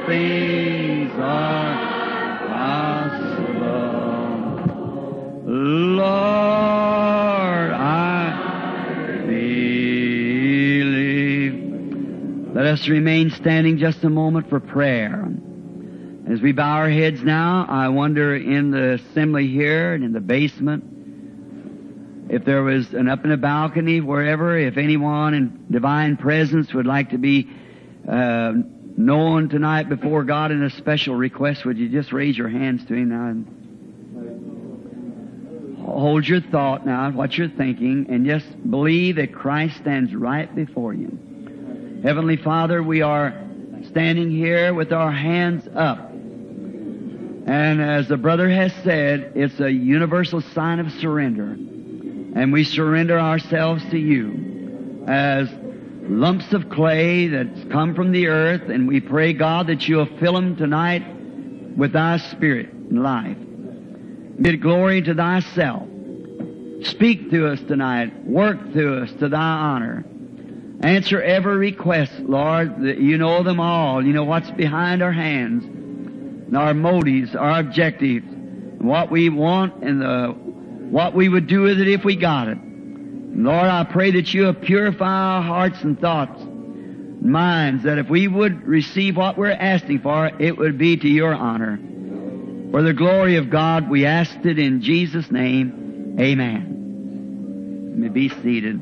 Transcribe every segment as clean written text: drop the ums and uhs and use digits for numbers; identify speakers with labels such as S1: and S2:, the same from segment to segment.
S1: things are possible. Lord, I believe. Let us remain standing just a moment for prayer. As we bow our heads now, I wonder in the assembly here and in the basement, if there was an up in a balcony, wherever, if anyone in divine presence would like to be known tonight before God in a special request, would you just raise your hands to Him now and hold your thought now, what you're thinking, and just believe that Christ stands right before you. Heavenly Father, we are standing here with our hands up. And as the brother has said, it's a universal sign of surrender. And we surrender ourselves to you as lumps of clay that's come from the earth, and we pray, God, that you'll fill them tonight with thy spirit and life. Give glory to thyself. Speak to us tonight. Work through us to thy honor. Answer every request, Lord. You know them all. You know what's behind our hands, and our motives, our objectives, what we want, and what we would do with it if we got it. Lord, I pray that you'll purify our hearts and thoughts, minds, that if we would receive what we're asking for, it would be to your honor. For the glory of God, we asked it in Jesus' name. Amen. You may be seated.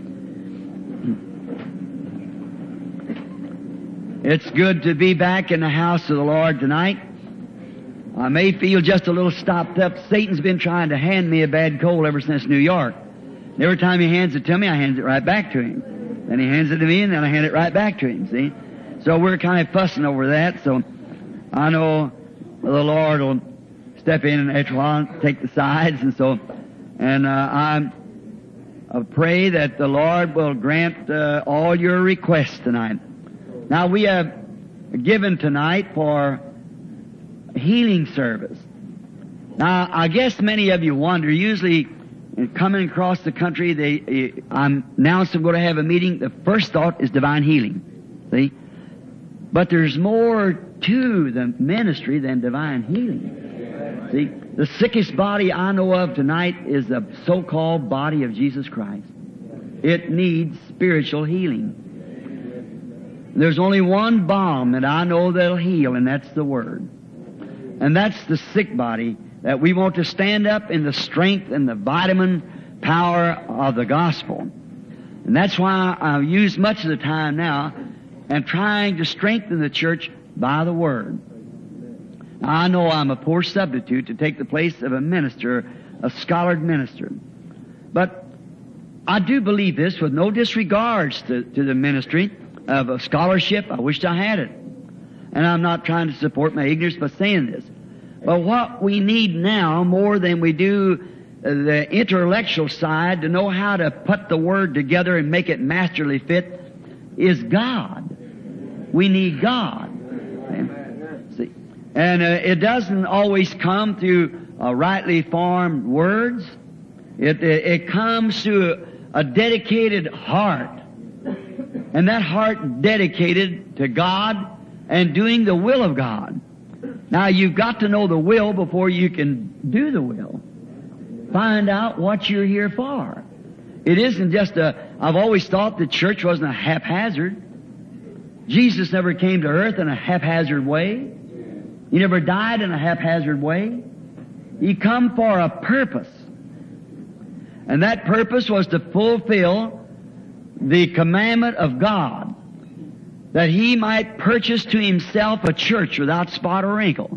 S1: It's good to be back in the house of the Lord tonight. I may feel just a little stopped up. Satan's been trying to hand me a bad cold ever since New York. And every time he hands it to me, I hand it right back to him. Then he hands it to me, and then I hand it right back to him, see? So we're kind of fussing over that, so I know the Lord will step in and after a while take the sides, and so, and I pray that the Lord will grant all your requests tonight. Now, we have given tonight for healing service. Now, I guess many of you wonder, usually coming across the country, I'm announced I'm going to have a meeting. The first thought is divine healing. See? But there's more to the ministry than divine healing. See? The sickest body I know of tonight is the so-called body of Jesus Christ. It needs spiritual healing. There's only one balm that I know that'll heal, and that's the Word. And that's the sick body that we want to stand up in the strength and the vitamin power of the gospel. And that's why I've used much of the time now and trying to strengthen the church by the Word. Now, I know I'm a poor substitute to take the place of a minister, a scholared minister. But I do believe this with no disregards to the ministry of a scholarship. I wished I had it. And I'm not trying to support my ignorance by saying this. But what we need now, more than we do the intellectual side, to know how to put the Word together and make it masterly fit, is God. We need God. See? And it doesn't always come through rightly formed words. It comes through a dedicated heart. And that heart dedicated to God and doing the will of God. Now, you've got to know the will before you can do the will. Find out what you're here for. It isn't just I've always thought the church wasn't a haphazard. Jesus never came to earth in a haphazard way. He never died in a haphazard way. He come for a purpose. And that purpose was to fulfill the commandment of God, that He might purchase to Himself a church without spot or wrinkle.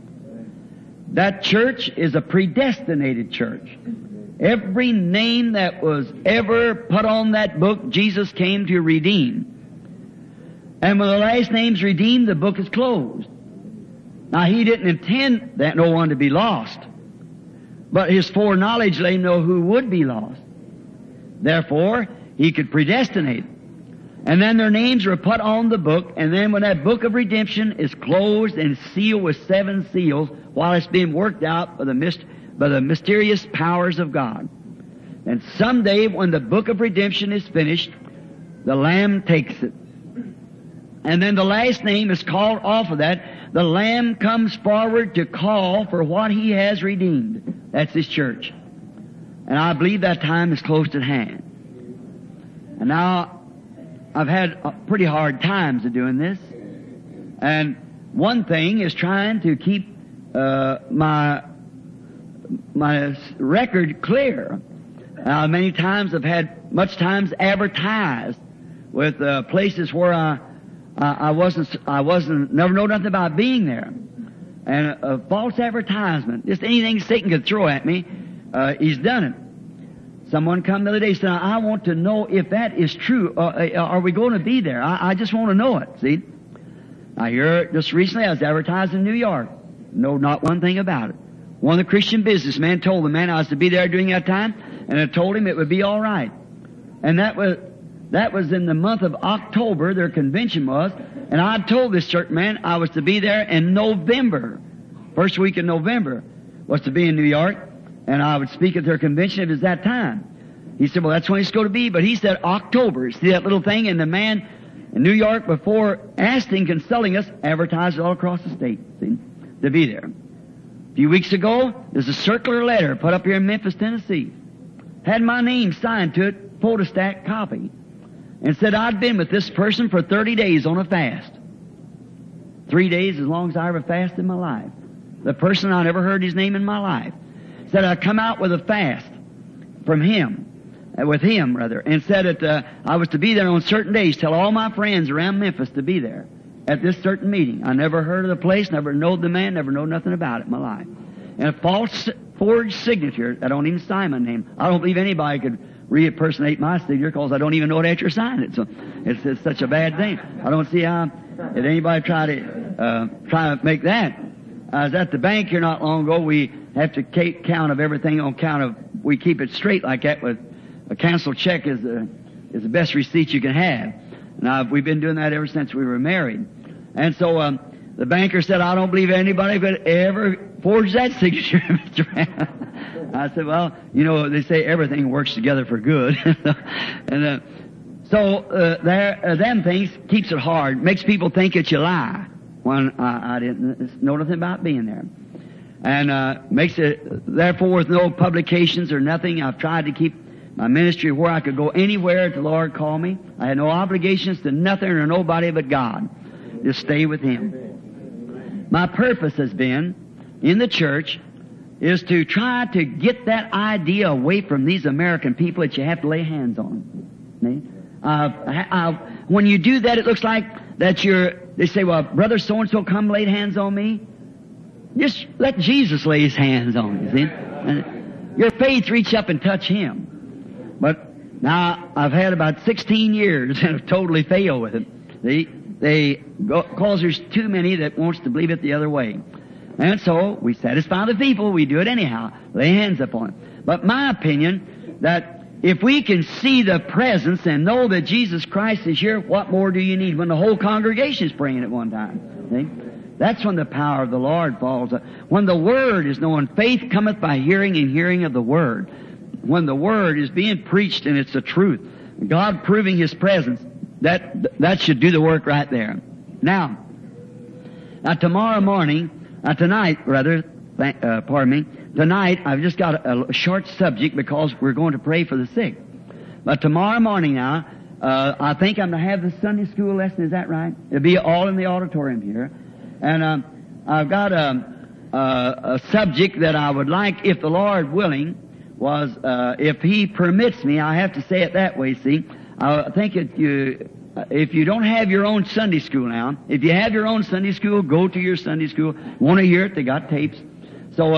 S1: That church is a predestinated church. Every name that was ever put on that book, Jesus came to redeem. And when the last name's redeemed, the book is closed. Now, He didn't intend that no one to be lost, but His foreknowledge let Him know who would be lost. Therefore, He could predestinate. And then their names were put on the book, and then when that book of redemption is closed and sealed with 7 seals, while it's being worked out by the mysterious powers of God. And someday, when the book of redemption is finished, the Lamb takes it. And then the last name is called off of that. The Lamb comes forward to call for what He has redeemed. That's His church. And I believe that time is close at hand. And now, I've had pretty hard times of doing this. And one thing is trying to keep my record clear. Many times I've had much times advertised with places where I wasn't never know nothing about being there, and a false advertisement, just anything Satan could throw at me, he's done it. Someone come the other day and said, "I want to know if that is true. Are we going to be there? I just want to know it." See, I hear just recently I was advertised in New York. No, not one thing about it. One of the Christian businessmen told the man I was to be there during that time, and I told him it would be all right. And that was in the month of October, their convention was, and I told this certain man I was to be there in November. First week in November was to be in New York, and I would speak at their convention if it was that time. He said, "Well, that's when it's going to be," but he said October. See that little thing? And the man in New York, before asking, consulting us, advertised it all across the state, see, to be there. A few weeks ago, there's a circular letter put up here in Memphis, Tennessee. Had my name signed to it, photostat copy, and said I'd been with this person for 30 days on a fast. 3 days as long as I ever fasted in my life. The person, I never heard his name in my life, said I'd come out with a fast from him, and said that I was to be there on certain days, tell all my friends around Memphis to be there at this certain meeting. I never heard of the place, never knowed the man, never know nothing about it in my life. And a false forged signature, I don't even sign my name. I don't believe anybody could re-impersonate my signature because I don't even know it after signing it. So it's such a bad thing. I don't see how did anybody try to make that. I was at the bank here not long ago. We have to keep count of everything on count of, we keep it straight like that with a canceled check is the best receipt you can have. Now, we've been doing that ever since we were married. And so, the banker said, "I don't believe anybody could ever forge that signature, Mr. Brown." I said, "Well, you know, they say everything works together for good." And, them things keeps it hard, makes people think that you lie. When I didn't know nothing about being there. And, makes it, therefore, with no publications or nothing, I've tried to keep my ministry where I could go anywhere that the Lord called me. I had no obligations to nothing or nobody but God. Just stay with Him. My purpose has been, in the church, is to try to get that idea away from these American people that you have to lay hands on them. When you do that, it looks like that they say, "Well, brother so-and-so come laid hands on me." Just let Jesus lay His hands on you, see? And your faith reach up and touch Him. But now, I've had about 16 years and have totally failed with it. Cause there's too many that wants to believe it the other way. And so, we satisfy the people, we do it anyhow, lay hands upon them. But my opinion, that if we can see the presence and know that Jesus Christ is here, what more do you need when the whole congregation is praying at one time? See? That's when the power of the Lord falls. When the Word is known, faith cometh by hearing and hearing of the Word. When the Word is being preached and it's the truth, God proving His presence, that should do the work right there. Now tonight, I've just got a short subject because we're going to pray for the sick. But tomorrow morning now, I think I'm going to have the Sunday school lesson, is that right? It'll be all in the auditorium here. And I've got a subject that I would like, if the Lord willing, was, if He permits me, I have to say it that way, see. I think if you don't have your own Sunday school now, if you have your own Sunday school, go to your Sunday school. Want to hear it? They got tapes. So,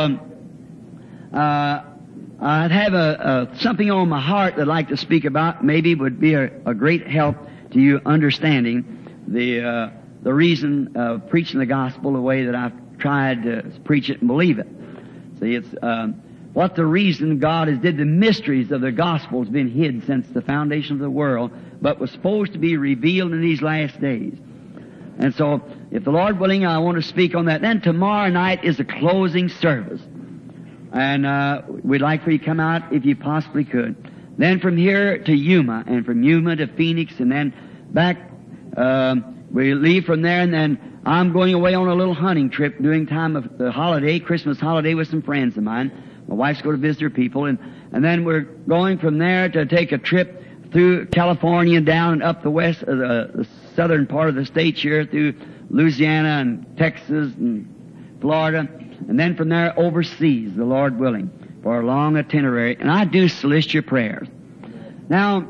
S1: I'd have something on my heart that I'd like to speak about. Maybe would be a great help to you understanding the reason of preaching the gospel the way that I've tried to preach it and believe it. See, it's what the reason God has did. The mysteries of the gospel has been hid since the foundation of the world, but was supposed to be revealed in these last days. And so, if the Lord willing, I want to speak on that. Then tomorrow night is the closing service. And we'd like for you to come out if you possibly could. Then from here to Yuma, and from Yuma to Phoenix, and then back we leave from there, and then I'm going away on a little hunting trip during time of the holiday, Christmas holiday, with some friends of mine. My wife's going to visit her people, and then we're going from there to take a trip through California and down and up the west, the southern part of the states here, through Louisiana and Texas and Florida, and then from there overseas, the Lord willing, for a long itinerary. And I do solicit your prayers. Now,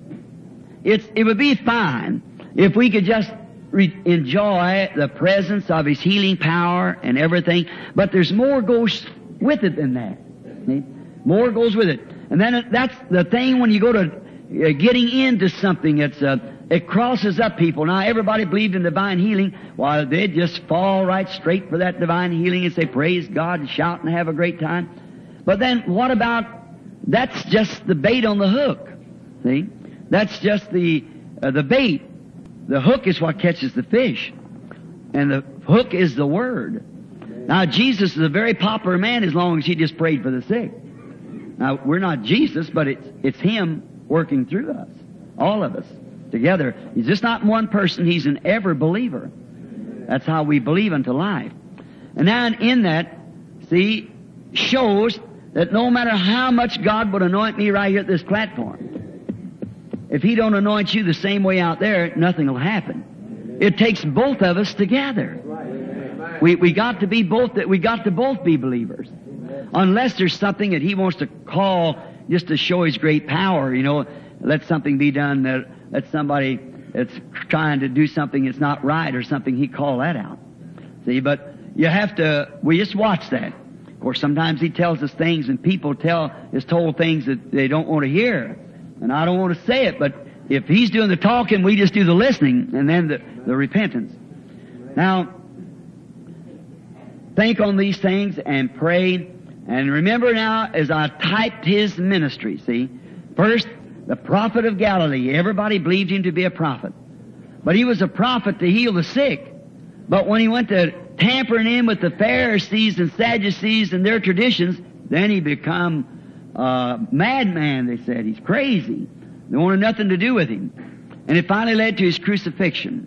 S1: it would be fine if we could just enjoy the presence of His healing power and everything, but there's more goes with it than that. See? More goes with it. And then that's the thing when you go to getting into something, it crosses up people. Now, everybody believed in divine healing. Well, they'd just fall right straight for that divine healing and say, praise God, and shout and have a great time. But then what about, that's just the bait on the hook. See? That's just the bait. The hook is what catches the fish. And the hook is the Word. Now, Jesus is a very popular man as long as He just prayed for the sick. Now, we're not Jesus, but it's Him working through us. All of us together. He's just not one person. He's an ever believer. That's how we believe unto life. And now in that, see, shows that no matter how much God would anoint me right here at this platform, if He don't anoint you the same way out there, nothing will happen. It takes both of us together. We got to be both. We got to both be believers. Unless there's something that He wants to call just to show His great power, let something be done that somebody that's trying to do something that's not right or something, He call that out. See, but you have to. We just watch that. Of course, sometimes He tells us things, and people is told things that they don't want to hear. And I don't want to say it, but if He's doing the talking, we just do the listening, and then the repentance. Now, think on these things and pray. And remember now, as I typed His ministry, see, first, the prophet of Galilee. Everybody believed Him to be a prophet. But He was a prophet to heal the sick. But when He went to tampering in with the Pharisees and Sadducees and their traditions, then He become madman, they said. He's crazy. They wanted nothing to do with Him. And it finally led to His crucifixion.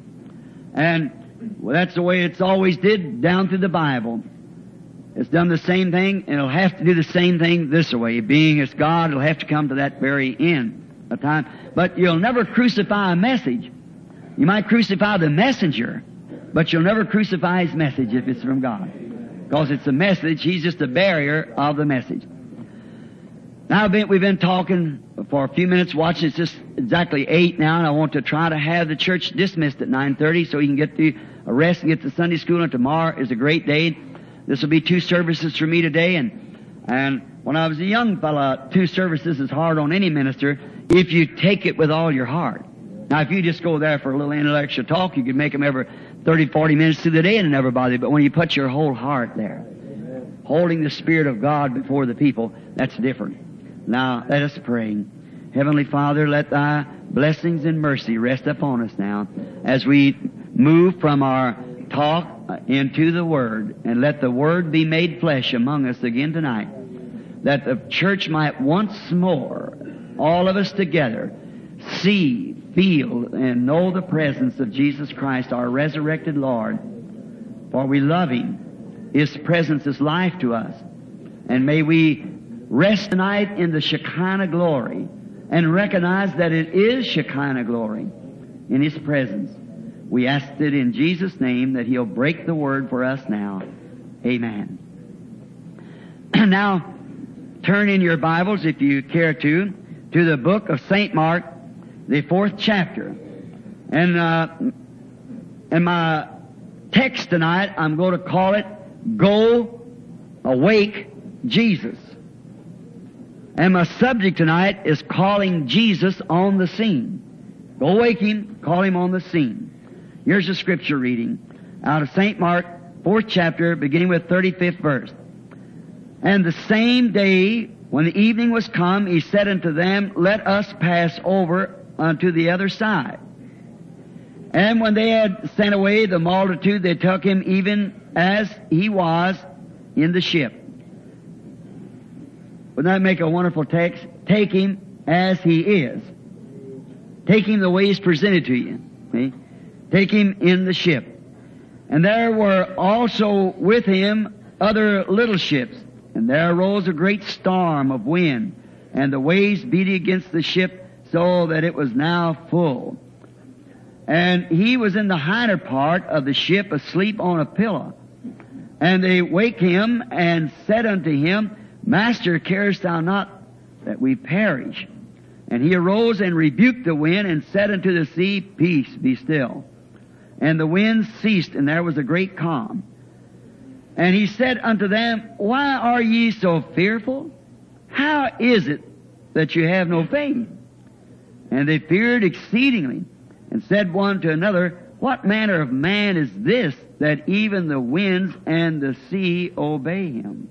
S1: And that's the way it's always did down through the Bible. It's done the same thing, and it'll have to do the same thing this way. Being as God, it'll have to come to that very end of time. But you'll never crucify a message. You might crucify the messenger, but you'll never crucify His message if it's from God. Because it's a message, He's just a barrier of the message. Now, we've been talking for a few minutes, watching. It's just exactly 8 now, and I want to try to have the church dismissed at 9:30 so you can get to a rest and get to Sunday school, and tomorrow is a great day. This will be 2 services for me today, and when I was a young fella, 2 services is hard on any minister if you take it with all your heart. Now, if you just go there for a little intellectual talk, you could make them every 30, 40 minutes through the day and it never bother you. But when you put your whole heart there, holding the Spirit of God before the people, that's different. Now, let us pray. Heavenly Father, let Thy blessings and mercy rest upon us now as we move from our talk into the Word, and let the Word be made flesh among us again tonight, that the church might once more, all of us together, see, feel, and know the presence of Jesus Christ, our resurrected Lord. For we love Him. His presence is life to us. And may we rest tonight in the Shekinah glory and recognize that it is Shekinah glory in His presence. We ask it in Jesus' name that He'll break the word for us now. Amen. Now, turn in your Bibles, if you care to the book of St. Mark, the 4th chapter. And in my text tonight, I'm going to call it, Go Awake Jesus. And my subject tonight is calling Jesus on the scene. Go awake Him, call Him on the scene. Here's a scripture reading out of St. Mark, 4th chapter, beginning with 35th verse. And the same day, when the evening was come, He said unto them, Let us pass over unto the other side. And when they had sent away the multitude, they took Him even as He was in the ship. Wouldn't that make a wonderful text? Take Him as He is. Take Him the way He's presented to you. See? take him in the ship. And there were also with him other little ships. And there arose a great storm of wind, and the waves beat against the ship, so that it was now full. And he was in the hinder part of the ship, asleep on a pillow. And they wake him, and said unto him, Master, carest thou not that we perish? And he arose and rebuked the wind, and said unto the sea, Peace, be still. And the wind ceased, and there was a great calm. And he said unto them, Why are ye so fearful? How is it that you have no faith? And they feared exceedingly, and said one to another, What manner of man is this, that even the winds and the sea obey him?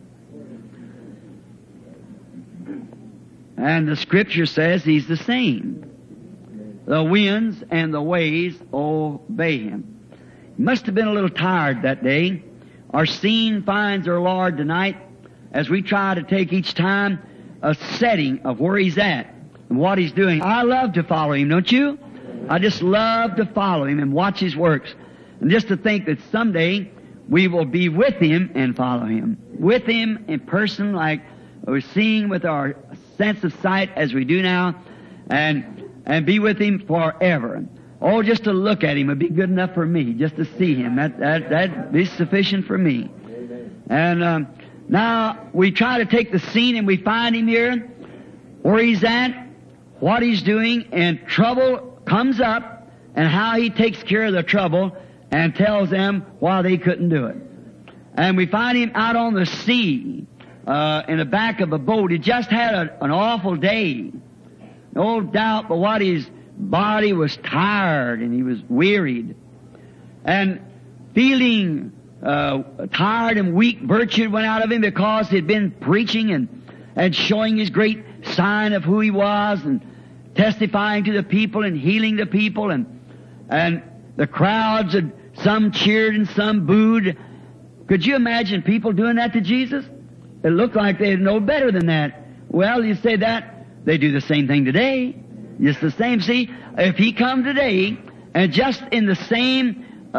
S1: And the Scripture says he's the same. The winds and the waves obey him. He must have been a little tired that day. Our scene finds our Lord tonight as we try to take each time a setting of where he's at and what he's doing. I love to follow him, don't you? I just love to follow him and watch his works. And just to think that someday we will be with him and follow him. With him in person like we're seeing with our sense of sight as we do now, and be with him forever. Oh, just to look at him would be good enough for me, just to see him. That'd be sufficient for me. And now we try to take the scene and we find him here, where he's at, what he's doing, and trouble comes up, and how he takes care of the trouble and tells them why they couldn't do it. And we find him out on the sea, in the back of a boat. He just had an awful day. No doubt but what his body was tired and he was wearied. And feeling tired and weak, virtue went out of him because he'd been preaching and showing his great sign of who he was and testifying to the people and healing the people. And the crowds, had some cheered and some booed. Could you imagine people doing that to Jesus? It looked like they know better than that. Well, you say that, they do the same thing today. Just the same. See, if he come today and just in the same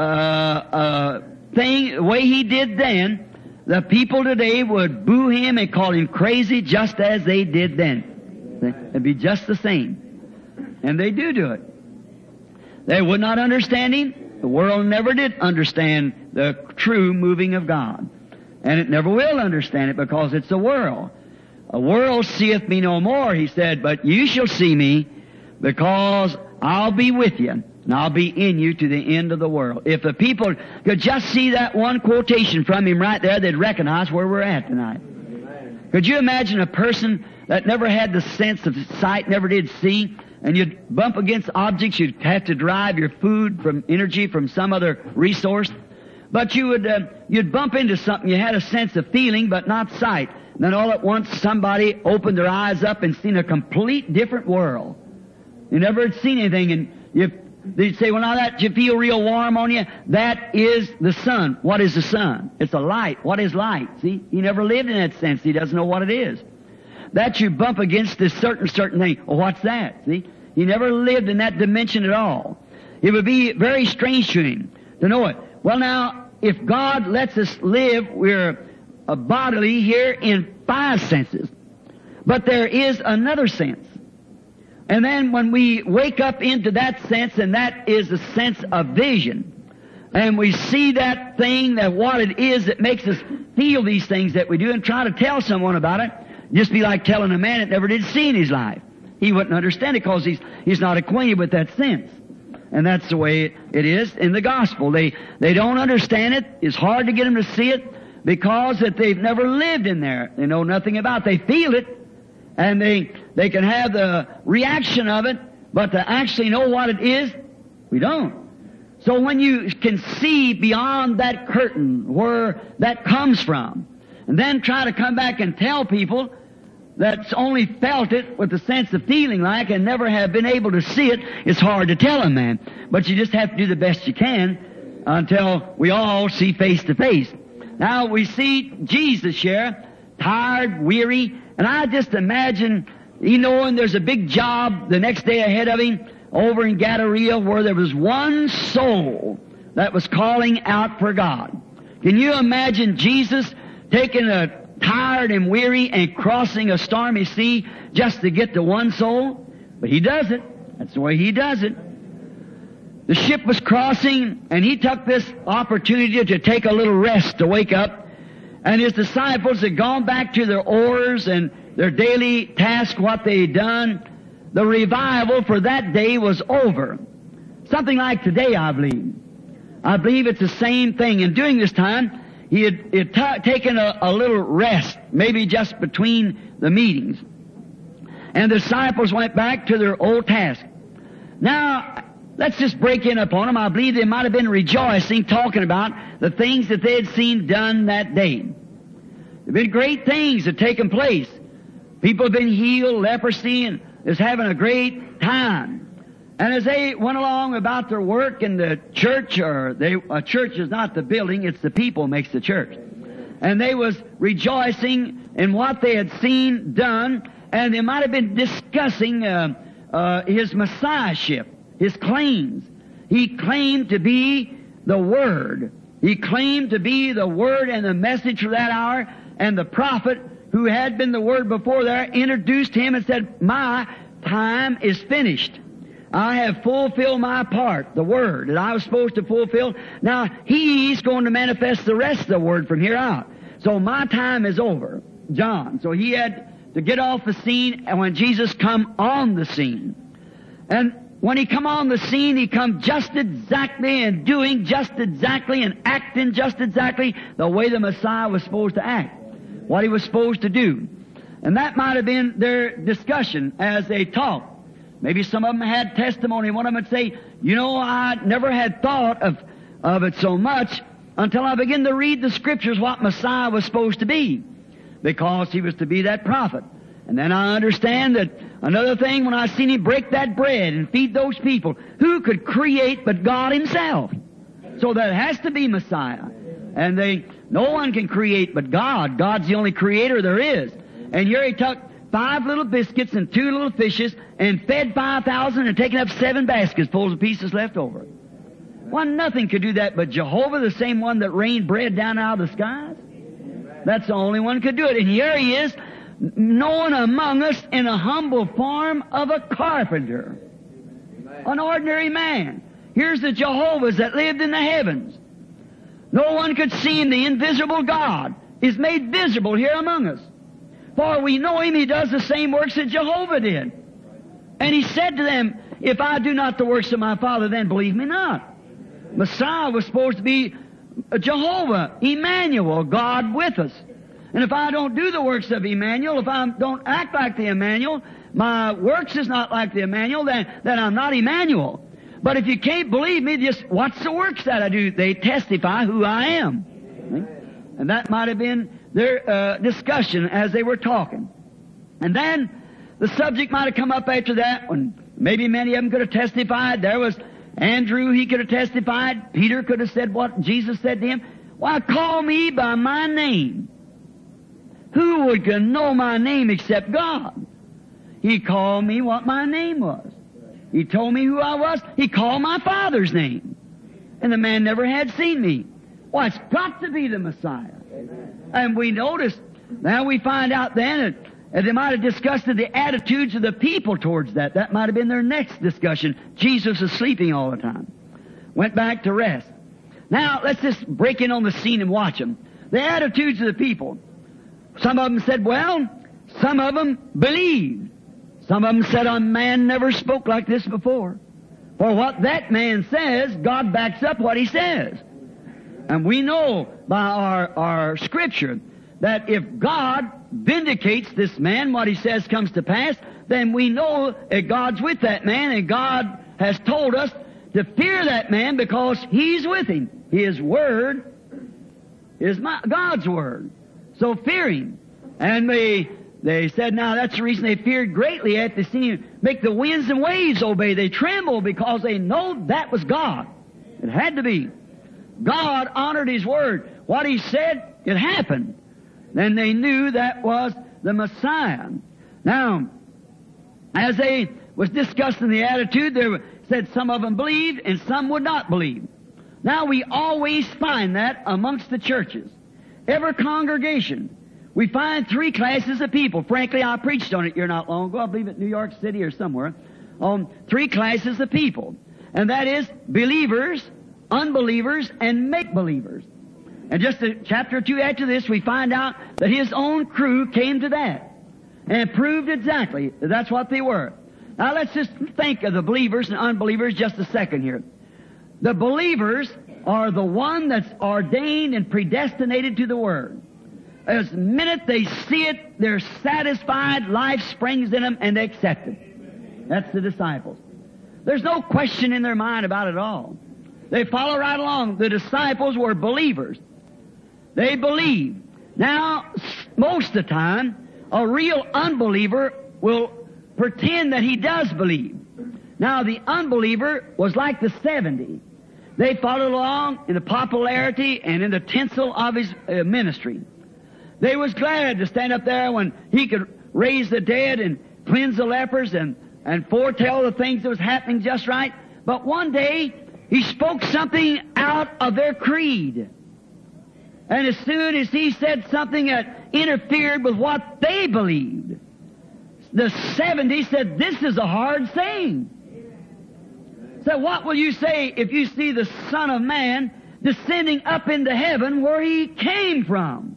S1: thing, the way he did then, the people today would boo him and call him crazy just as they did then. It'd be just the same. And they do it. They would not understand him. The world never did understand the true moving of God. And it never will understand it because it's a world. A world seeth me no more, he said, but you shall see me because I'll be with you and I'll be in you to the end of the world. If the people could just see that one quotation from him right there, they'd recognize where we're at tonight. Amen. Could you imagine a person that never had the sense of sight, never did see, and you'd bump against objects, you'd have to derive your food from energy from some other resource? But you'd bump into something, you had a sense of feeling, but not sight. And then all at once somebody opened their eyes up and seen a complete different world. You never had seen anything, and they'd say, well, now that you feel real warm on you, that is the sun. What is the sun? It's a light. What is light? See, he never lived in that sense. He doesn't know what it is. That you bump against this certain thing. Well, what's that? See, he never lived in that dimension at all. It would be very strange to him to know it. Well, now, if God lets us live, we're bodily here in 5 senses. But there is another sense. And then when we wake up into that sense, and that is the sense of vision, and we see that thing, that what it is that makes us feel these things that we do, and try to tell someone about it, just be like telling a man that never did see in his life. He wouldn't understand it because he's not acquainted with that sense. And that's the way it is in the gospel. They don't understand it. It's hard to get them to see it because that they've never lived in there. They know nothing about it. They feel it, and they can have the reaction of it, but to actually know what it is, we don't. So when you can see beyond that curtain where that comes from, and then try to come back and tell people that's only felt it with the sense of feeling like and never have been able to see it, it's hard to tell them, man. But you just have to do the best you can until we all see face to face. Now we see Jesus here, tired, weary, and I just imagine, knowing there's a big job the next day ahead of him, over in Gadara where there was one soul that was calling out for God. Can you imagine Jesus taking a tired and weary and crossing a stormy sea just to get to one soul? But He does it. That's the way He does it. The ship was crossing, and He took this opportunity to take a little rest, to wake up. And His disciples had gone back to their oars and their daily task, what they had done. The revival for that day was over. Something like today, I believe. I believe it's the same thing. And during this time, He had taken a little rest, maybe just between the meetings. And the disciples went back to their old task. Now, let's just break in upon them. I believe they might have been rejoicing, talking about the things that they had seen done that day. There have been great things that have taken place. People have been healed, leprosy, and is having a great time. And as they went along about their work in the church, a church is not the building, it's the people makes the church. And they was rejoicing in what they had seen done, and they might have been discussing His Messiahship, His claims. He claimed to be the Word. He claimed to be the Word and the message for that hour, and the prophet who had been the Word before there introduced Him and said, "My time is finished. I have fulfilled my part, the Word that I was supposed to fulfill. Now He's going to manifest the rest of the Word from here out. So my time is over." John. So he had to get off the scene, and when Jesus come on the scene. And when He come on the scene, He come just exactly and doing just exactly and acting just exactly the way the Messiah was supposed to act, what He was supposed to do. And that might have been their discussion as they talked. Maybe some of them had testimony. One of them would say, "You know, I never had thought of it so much until I began to read the Scriptures what Messiah was supposed to be, because He was to be that prophet. And then I understand that another thing, when I seen Him break that bread and feed those people, who could create but God Himself? So that has to be Messiah. And no one can create but God. God's the only creator there is. And here He took 5 little biscuits and 2 little fishes and fed 5,000 and taken up 7 baskets full of pieces left over. Well, nothing could do that but Jehovah, the same one that rained bread down out of the skies. That's the only one could do it. And here He is, known among us in a humble form of a carpenter. An ordinary man. Here's the Jehovahs that lived in the heavens. No one could see Him. The invisible God is made visible here among us. For we know Him, He does the same works that Jehovah did. And He said to them, "If I do not the works of my Father, then believe me not." Messiah was supposed to be Jehovah, Emmanuel, God with us. And if I don't do the works of Emmanuel, if I don't act like the Emmanuel, my works is not like the Emmanuel, then I'm not Emmanuel. But if you can't believe me, just watch the works that I do. They testify who I am. And that might have been their discussion as they were talking. And then the subject might have come up after that, when maybe many of them could have testified. There was Andrew, he could have testified. Peter could have said what Jesus said to him. "Why, call me by my name. Who would know my name except God?" He called me what my name was. He told me who I was. He called my Father's name. And the man never had seen me. Well, it's got to be the Messiah. And we noticed, now we find out then that they might have discussed the attitudes of the people towards that. That might have been their next discussion. Jesus is sleeping all the time. Went back to rest. Now, let's just break in on the scene and watch them. The attitudes of the people. Some of them said, well, some of them believed. Some of them said, a man never spoke like this before. For what that man says, God backs up what he says. And we know by our Scripture that if God vindicates this man, what he says comes to pass, then we know that God's with that man, and God has told us to fear that man because he's with him. His word is God's word. So fear him. And they said, now that's the reason they feared greatly at the scene. Make the winds and waves obey. They trembled because they know that was God. It had to be. God honored his word. What he said, it happened. Then they knew that was the Messiah. Now, as they was discussing the attitude. They said some of them believed and some would not believe. Now we always find that amongst the churches. Every congregation, we find three classes of people. Frankly, I preached on it here not long ago, I believe at New York City or somewhere, on three classes of people. And that is believers, unbelievers, and make-believers. And just a chapter or two after this, we find out that his own crew came to that and proved exactly that that's what they were. Now let's just think of the believers and unbelievers just a second here. The believers are the one that's ordained and predestinated to the Word. As the minute they see it, they're satisfied, life springs in them, and they accept it. That's the disciples. There's no question in their mind about it all. They follow right along. The disciples were believers. They believe. Now, most of the time, a real unbeliever will pretend that he does believe. Now, the unbeliever was like the 70. They followed along in the popularity and in the tinsel of his ministry. They was glad to stand up there when he could raise the dead and cleanse the lepers and foretell the things that was happening just right. But one day, he spoke something out of their creed. And as soon as he said something that interfered with what they believed, the 70 said, this is a hard saying. So what will you say if you see the Son of Man descending up into heaven where He came from?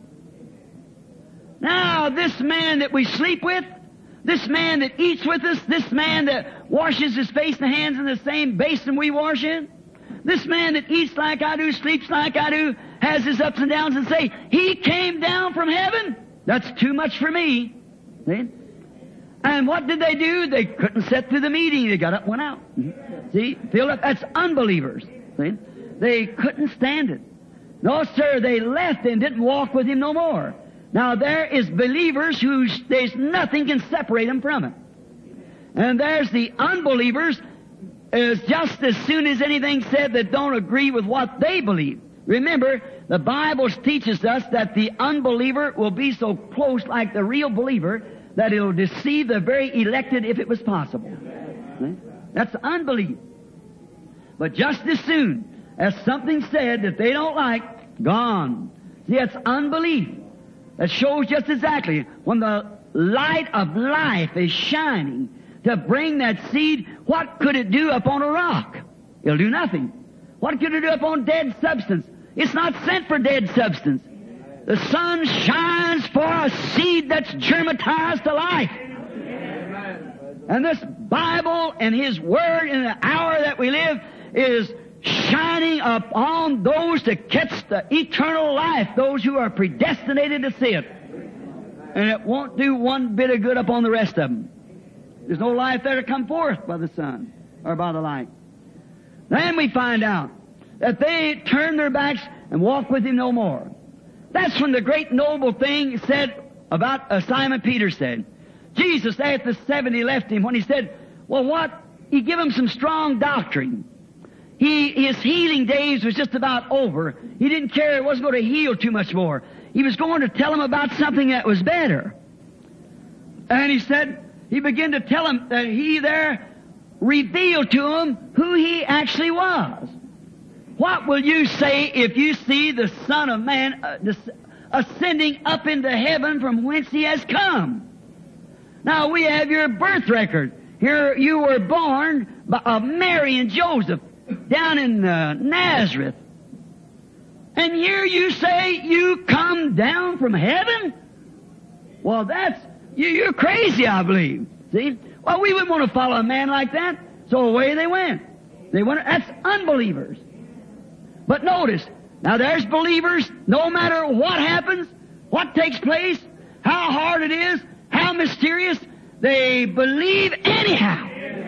S1: Now, this man that we sleep with, this man that eats with us, this man that washes his face and hands in the same basin we wash in, this man that eats like I do, sleeps like I do, has his ups and downs, and say, He came down from heaven? That's too much for me. See? And what did they do? They couldn't sit through the meeting. They got up and went out. See? Filled up. That's unbelievers. See? They couldn't stand it. No, sir, they left and didn't walk with Him no more. Now, there is believers who there's nothing can separate them from it. And there's the unbelievers, is just as soon as anything said that don't agree with what they believe. Remember, the Bible teaches us that the unbeliever will be so close like the real believer that it'll deceive the very elected if it was possible. That's unbelief. But just as soon as something said that they don't like, gone. See, that's unbelief. That shows just exactly when the light of life is shining to bring that seed, what could it do upon a rock? It'll do nothing. What could it do upon dead substance? It's not sent for dead substance. The sun shines for a seed that's germatized to life. And this Bible and His Word in the hour that we live is shining upon those to catch the eternal life, those who are predestinated to see it. And it won't do one bit of good upon the rest of them. There's no life there to come forth by the sun or by the light. Then we find out that they turn their backs and walk with Him no more. That's when the great noble thing said about Simon Peter said. Jesus, after 70 left Him, when He said, well, what? He gave him some strong doctrine. His healing days was just about over. He didn't care. He wasn't going to heal too much more. He was going to tell him about something that was better. And He said, He began to tell him that He there revealed to him who He actually was. What will you say if you see the Son of Man ascending up into heaven from whence He has come? Now, we have your birth record. Here you were born of Mary and Joseph down in Nazareth. And here you say you come down from heaven? Well, you're crazy, I believe. See? Well, we wouldn't want to follow a man like that. So away they went. That's unbelievers. But notice, now there's believers, no matter what happens, what takes place, how hard it is, how mysterious, they believe anyhow.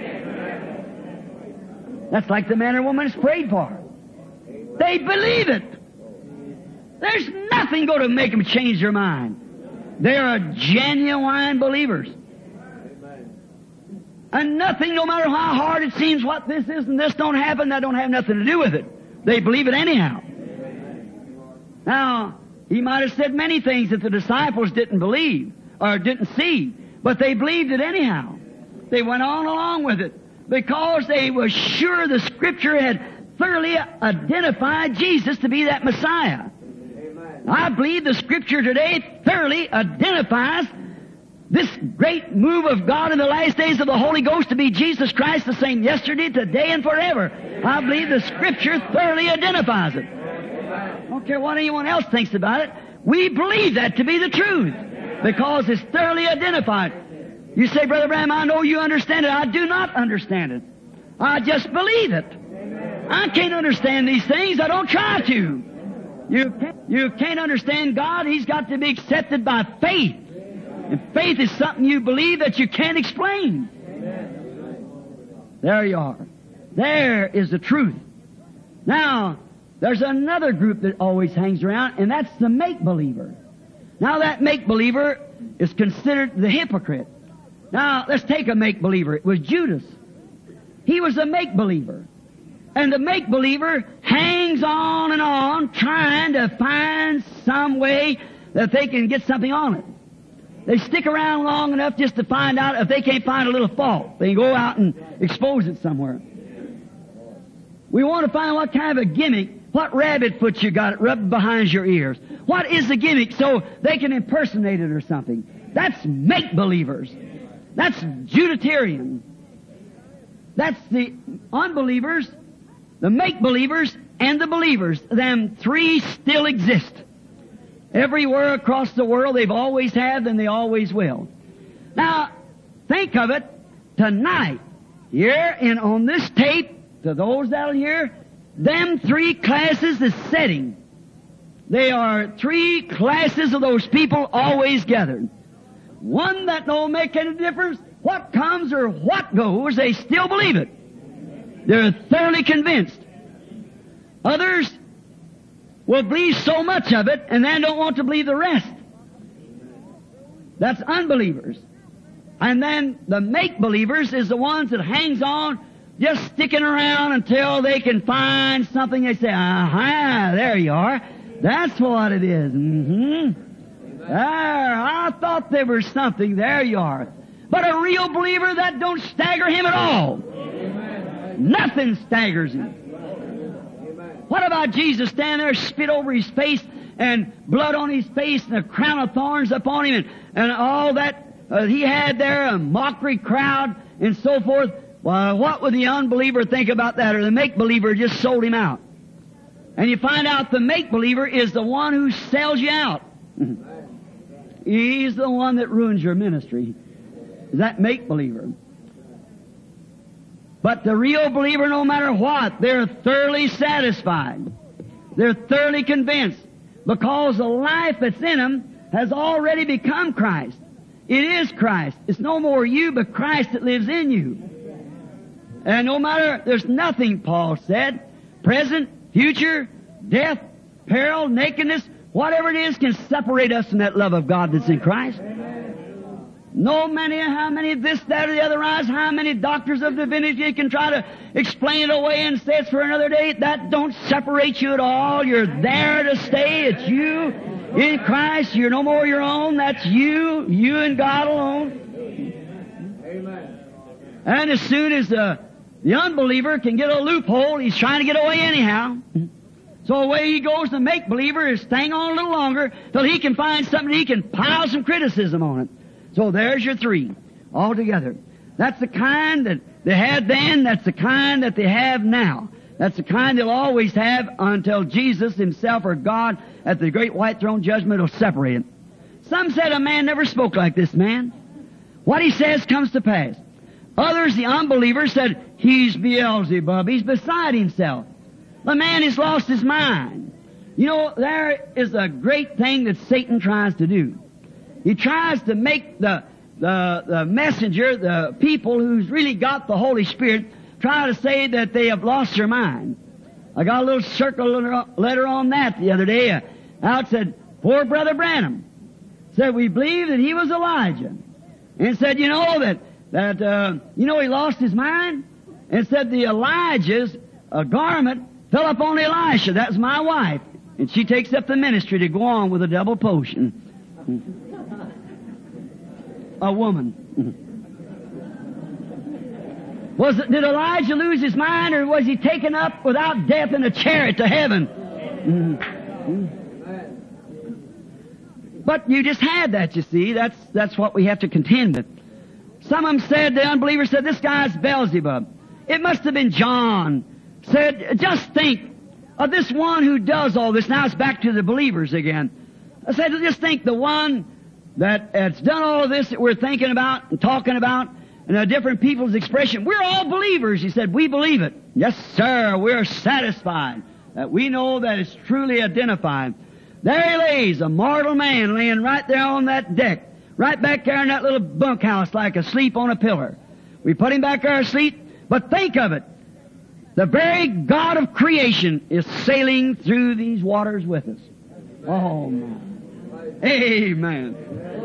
S1: That's like the man or woman is prayed for. They believe it. There's nothing going to make them change their mind. They are genuine believers. And nothing, no matter how hard it seems, what this is and this don't happen, that don't have nothing to do with it. They believe it anyhow. Now, He might have said many things that the disciples didn't believe or didn't see, but they believed it anyhow. They went on along with it because they were sure the Scripture had thoroughly identified Jesus to be that Messiah. Amen. I believe the Scripture today thoroughly identifies this great move of God in the last days of the Holy Ghost to be Jesus Christ, the same yesterday, today, and forever. I believe the Scripture thoroughly identifies it. I don't care what anyone else thinks about it. We believe that to be the truth because it's thoroughly identified. You say, Brother Branham, I know you understand it. I do not understand it. I just believe it. I can't understand these things. I don't try to. You can't understand God. He's got to be accepted by faith. And faith is something you believe that you can't explain. There you are. There is the truth. Now, there's another group that always hangs around, and that's the make-believer. Now, that make-believer is considered the hypocrite. Now, let's take a make-believer. It was Judas. He was a make-believer. And the make-believer hangs on trying to find some way that they can get something on it. They stick around long enough just to find out if they can't find a little fault. They go out and expose it somewhere. We want to find what kind of a gimmick, what rabbit foot you got rubbed behind your ears. What is the gimmick so they can impersonate it or something? That's make-believers. That's Judatarian. That's the unbelievers, the make-believers, and the believers. Them three still exist. Everywhere across the world, they've always had and they always will. Now, think of it tonight, here and on this tape, to those that'll hear, them three classes is setting. They are three classes of those people always gathered. One that don't make any difference what comes or what goes, they still believe it. They're thoroughly convinced. Others will believe so much of it and then don't want to believe the rest. That's unbelievers. And then the make-believers is the ones that hangs on just sticking around until they can find something. They say, aha, there you are. That's what it is. There, I thought there was something. There you are. But a real believer, that don't stagger him at all. Nothing staggers him. What about Jesus standing there, spit over his face, and blood on his face, and a crown of thorns upon him, and all that he had there, a mockery crowd, and so forth? Well, what would the unbeliever think about that? Or the make-believer just sold him out. And you find out the make-believer is the one who sells you out. He's the one that ruins your ministry. Is that make-believer. But the real believer, no matter what, they're thoroughly satisfied. They're thoroughly convinced. Because the life that's in them has already become Christ. It is Christ. It's no more you, but Christ that lives in you. And no matter, there's nothing, Paul said, present, future, death, peril, nakedness, whatever it is can separate us from that love of God that's in Christ. No matter how many this, that, or the other eyes, how many doctors of divinity can try to explain it away and say it's for another day, that don't separate you at all. You're there to stay. It's you in Christ. You're no more your own. That's you and God alone. Amen. And as soon as the unbeliever can get a loophole, he's trying to get away anyhow. So away he goes. The make-believer is staying on a little longer till he can find something he can pile some criticism on it. So there's your three altogether. That's the kind that they had then. That's the kind that they have now. That's the kind they'll always have until Jesus himself or God at the great white throne judgment will separate them. Some said a man never spoke like this man. What he says comes to pass. Others, the unbelievers, said, he's Beelzebub. He's beside himself. The man has lost his mind. You know, there is a great thing that Satan tries to do. He tries to make the messenger, the people who's really got the Holy Spirit, try to say that they have lost their mind. I got a little circle letter on that the other day. Out said, poor Brother Branham said, we believe that he was Elijah. And said, you know, he lost his mind. And said the Elijah's garment fell upon Elisha. That's my wife. And she takes up the ministry to go on with a double potion. A woman. Did Elijah lose his mind, or was he taken up without death in a chariot to heaven? But you just had that, you see. That's what we have to contend with. Some of them said, the unbelievers said, this guy's Beelzebub. It must have been John. Said, just think of this one who does all this. Now it's back to the believers again. I said, just think the one that's done all of this that we're thinking about and talking about, and the different people's expression. We're all believers. He said, we believe it. Yes, sir, we're satisfied that we know that it's truly identified. There he lays, a mortal man laying right there on that deck, right back there in that little bunkhouse like asleep on a pillar. We put him back there asleep, but think of it. The very God of creation is sailing through these waters with us. Oh, man. Amen.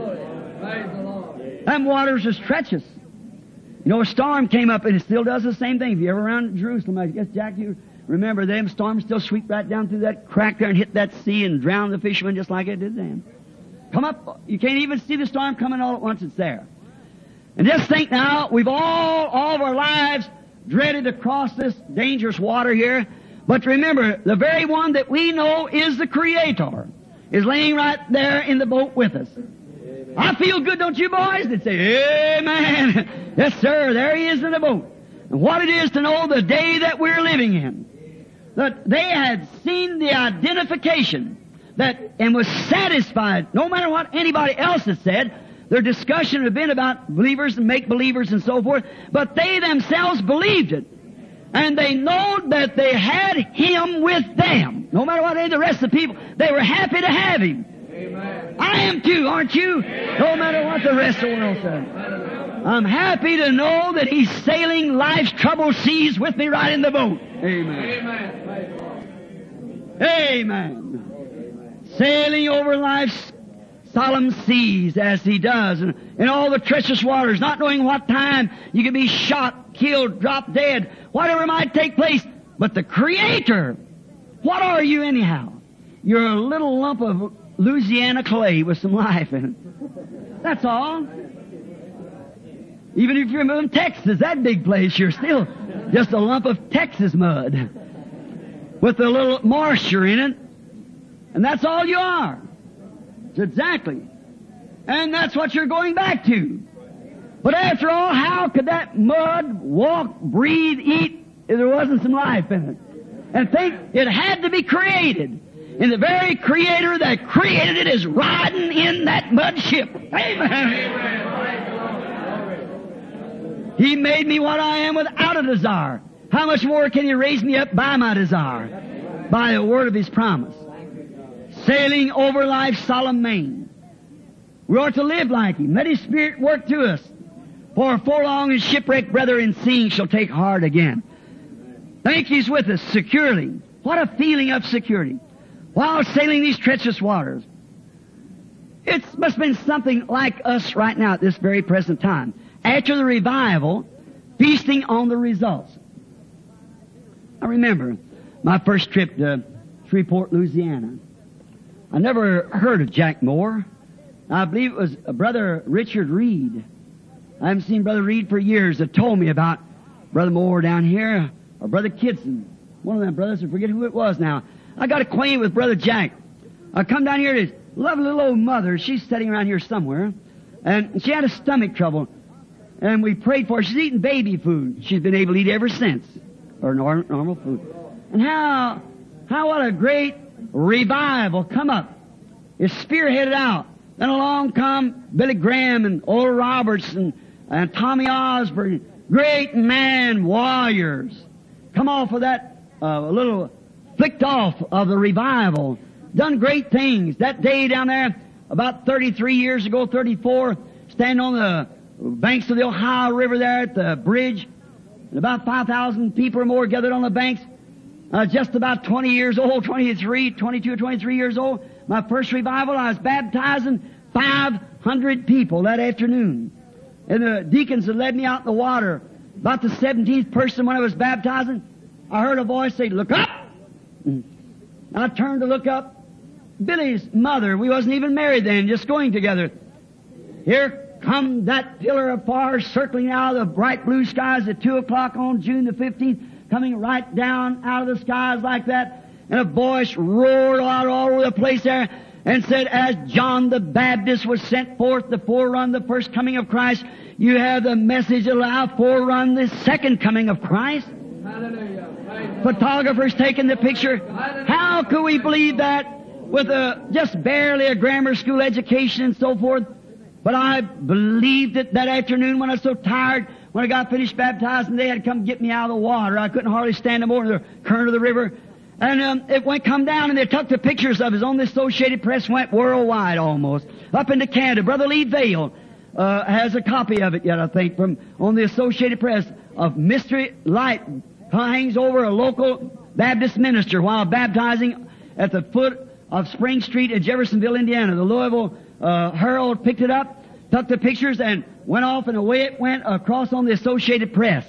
S1: Them waters is treacherous. You know, a storm came up, and it still does the same thing. If you're ever around Jerusalem, I guess, Jack, you remember them storms still sweep right down through that crack there and hit that sea and drown the fishermen just like it did them. Come up, you can't even see the storm coming all at once, it's there. And just think now, we've all of our lives dreaded to cross this dangerous water here. But remember, the very one that we know is the Creator is laying right there in the boat with us. I feel good, don't you boys? They'd say, amen. Yes, sir, there he is in the boat. And what it is to know the day that we're living in. That they had seen the identification and was satisfied, no matter what anybody else had said. Their discussion had been about believers and make-believers and so forth, but they themselves believed it. And they know that they had Him with them. No matter what any of the rest of the people, they were happy to have Him. Amen. I am too, aren't you? No matter what the rest of the world says. I'm happy to know that He's sailing life's troubled seas with me right in the boat. Amen. Amen. Amen. Sailing over life's solemn seas as He does, and in all the treacherous waters, not knowing what time you could be shot, killed, dropped dead, whatever might take place. But the Creator, what are you anyhow? You're a little lump of Louisiana clay with some life in it. That's all. Even if you're from Texas, that big place, you're still just a lump of Texas mud with a little moisture in it. And that's all you are. Exactly. And that's what you're going back to. But after all, how could that mud walk, breathe, eat if there wasn't some life in it? And think it had to be created. And the very Creator that created it is riding in that mud ship. Amen. He made me what I am without a desire. How much more can He raise me up by my desire? By the word of His promise. Sailing over life's solemn main. We ought to live like Him. Let His Spirit work through us. For afore long His shipwrecked brethren seeing shall take heart again. Think He's with us securely. What a feeling of security. While sailing these treacherous waters. It must have been something like us right now at this very present time. After the revival, feasting on the results. I remember my first trip to Shreveport, Louisiana. I never heard of Jack Moore. I believe it was Brother Richard Reed. I haven't seen Brother Reed for years that told me about Brother Moore down here, or Brother Kidson. One of them brothers, I forget who it was now. I got acquainted with Brother Jack. I come down here to his lovely little old mother. She's sitting around here somewhere. And she had a stomach trouble. And we prayed for her. She's eating baby food. She's been able to eat ever since. Or normal food. And how what a great revival come up. It's spearheaded out. Then along come Billy Graham and Oral Roberts and Tommy Osborne. Great man warriors. Come off of that little flicked off of the revival. Done great things. That day down there, about 33 years ago, 34, standing on the banks of the Ohio River there at the bridge. And about 5,000 people or more gathered on the banks. Just about 20 years old, 22 or 23 years old. My first revival, I was baptizing 500 people that afternoon. And the deacons had led me out in the water. About the 17th person when I was baptizing, I heard a voice say, "Look up!" I turned to look up. Billy's mother, we wasn't even married then, just going together. Here come that pillar of fire circling out of the bright blue skies at 2 o'clock on June the 15th, coming right down out of the skies like that. And a voice roared out all over the place there and said, as John the Baptist was sent forth to forerun the first coming of Christ, you have the message that will forerun the second coming of Christ.
S2: Hallelujah.
S1: Photographers taking the picture. How could we believe that with just barely a grammar school education and so forth? But I believed it that afternoon when I was so tired, when I got finished baptizing, they had to come get me out of the water. I couldn't hardly stand no more in the current of the river. And it went come down, and they took the pictures of us on the Associated Press, went worldwide almost, up into Canada. Brother Lee Vale has a copy of it yet, I think, from on the Associated Press, of mystery light hangs over a local Baptist minister while baptizing at the foot of Spring Street in Jeffersonville, Indiana. The Louisville Herald picked it up, took the pictures, and went off, and away it went across on the Associated Press.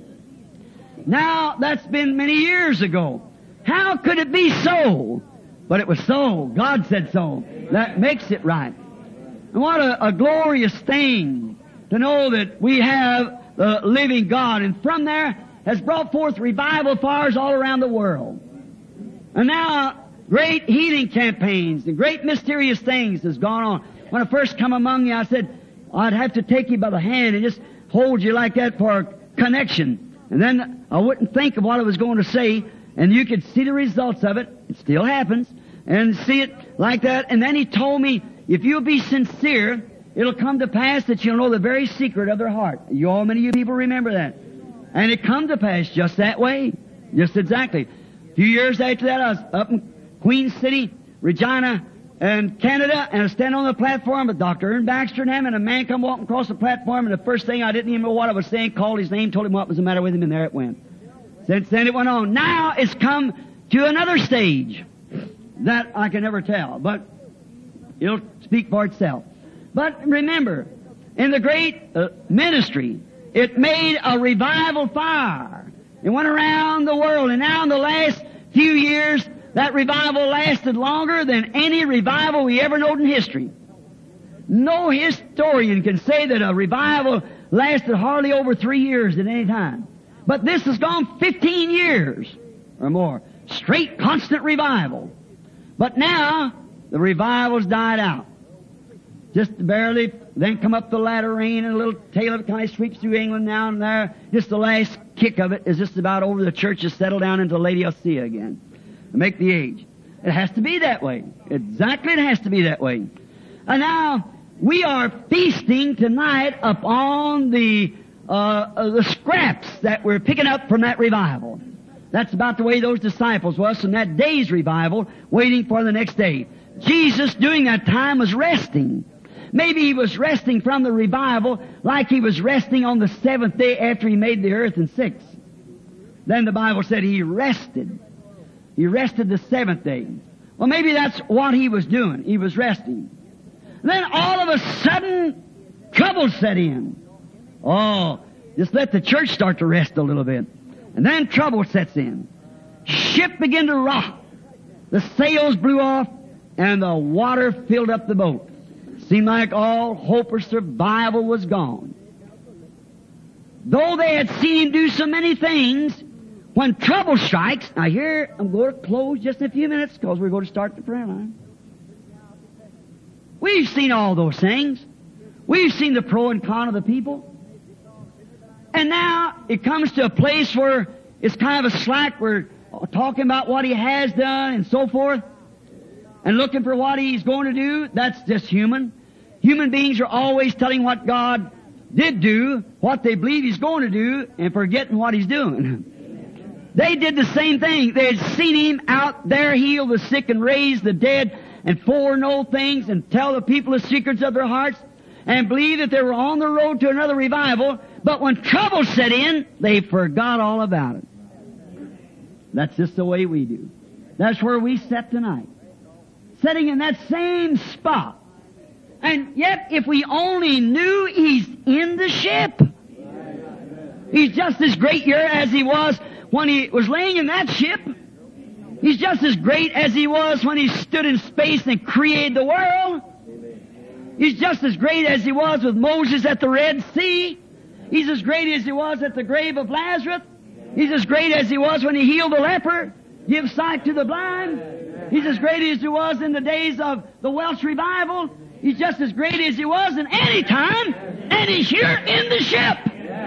S1: Now, that's been many years ago. How could it be so? But it was so. God said so. That makes it right. And what a glorious thing to know that we have the living God. And from there has brought forth revival fires all around the world. And now great healing campaigns and great mysterious things has gone on. When I first come among you, I said I'd have to take you by the hand and just hold you like that for a connection. And then I wouldn't think of what I was going to say, and you could see the results of it. It still happens. And see it like that. And then he told me, if you'll be sincere, it'll come to pass that you'll know the very secret of their heart. Many of you people remember that. And it come to pass just that way. Just exactly. A few years after that, I was up in Queen City, Regina, and Canada, and I was standing on the platform with Dr. Ern Baxter and him, and a man come walking across the platform, and the first thing, I didn't even know what I was saying, called his name, told him what was the matter with him, and there it went. Since then it went on. Now it's come to another stage that I can never tell, but it'll speak for itself. But remember, in the great ministry, it made a revival fire. It went around the world, and now in the last few years, that revival lasted longer than any revival we ever known in history. No historian can say that a revival lasted hardly over 3 years at any time. But this has gone 15 years or more. Straight, constant revival. But now, the revival's died out. Just barely, then come up the latter rain, and a little tail of it kind of sweeps through England now and there. Just the last kick of it is just about over. The church has settled down into Laodicea again. To make the age. It has to be that way. Exactly, it has to be that way. And now, we are feasting tonight upon the scraps that we're picking up from that revival. That's about the way those disciples was from that day's revival, waiting for the next day. Jesus, during that time, was resting. Maybe he was resting from the revival like he was resting on the seventh day after he made the earth in 6. Then the Bible said he rested. He rested the seventh day. Well, maybe that's what he was doing. He was resting. Then all of a sudden, trouble set in. Oh, just let the church start to rest a little bit. And then trouble sets in. Ship began to rock. The sails blew off, and the water filled up the boat. Seemed like all hope of survival was gone. Though they had seen him do so many things, when trouble strikes, now here, I'm going to close just in a few minutes because we're going to start the prayer line. We've seen all those things. We've seen the pro and con of the people. And now it comes to a place where it's kind of a slack. We're talking about what he has done and so forth, and looking for what he's going to do. That's just human. Human beings are always telling what God did do, what they believe he's going to do, and forgetting what he's doing. They did the same thing. They had seen him out there heal the sick and raise the dead and foreknow things and tell the people the secrets of their hearts and believe that they were on the road to another revival. But when trouble set in, they forgot all about it. That's just the way we do. That's where we sit tonight. Sitting in that same spot. And yet, if we only knew he's in the ship, he's just as great here as he was when he was laying in that ship. He's just as great as he was when he stood in space and created the world. He's just as great as He was with Moses at the Red Sea. He's as great as He was at the grave of Lazarus. He's as great as He was when He healed the leper, give sight to the blind. He's as great as He was in the days of the Welsh revival. He's just as great as He was in any time, and He's here in the ship.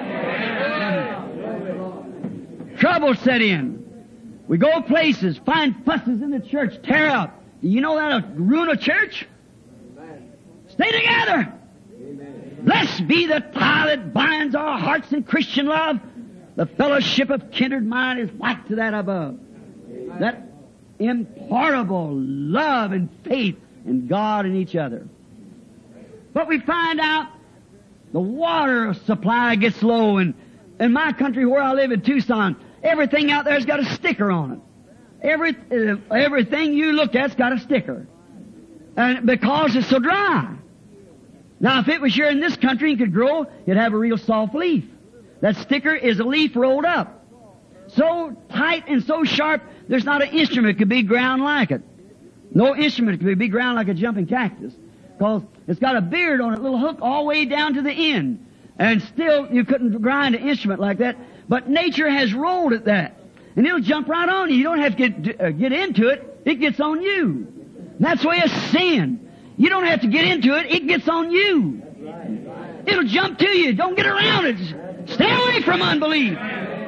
S1: Trouble set in. We go places, find fusses in the church, tear up. Do you know that'll ruin a church? Stay together. Blessed be the tie that binds our hearts in Christian love. The fellowship of kindred mind is like to that above. That impartable love and faith in God and each other. But we find out the water supply gets low, and in my country where I live in Tucson, everything out there's got a sticker on it. Everything you look at's got a sticker. And because it's so dry. Now if it was here in this country and could grow, it'd have a real soft leaf. That sticker is a leaf rolled up. So tight and so sharp, there's not an instrument could be ground like it. No instrument could be ground like a jumping cactus. Because it's got a beard on it, a little hook all the way down to the end. And still, you couldn't grind an instrument like that. But nature has rolled it that. And it'll jump right on you. You don't have to get into it. It gets on you. And that's the way it's sin. You don't have to get into it. It gets on you. It'll jump to you. Don't get around it. Stay away from unbelief.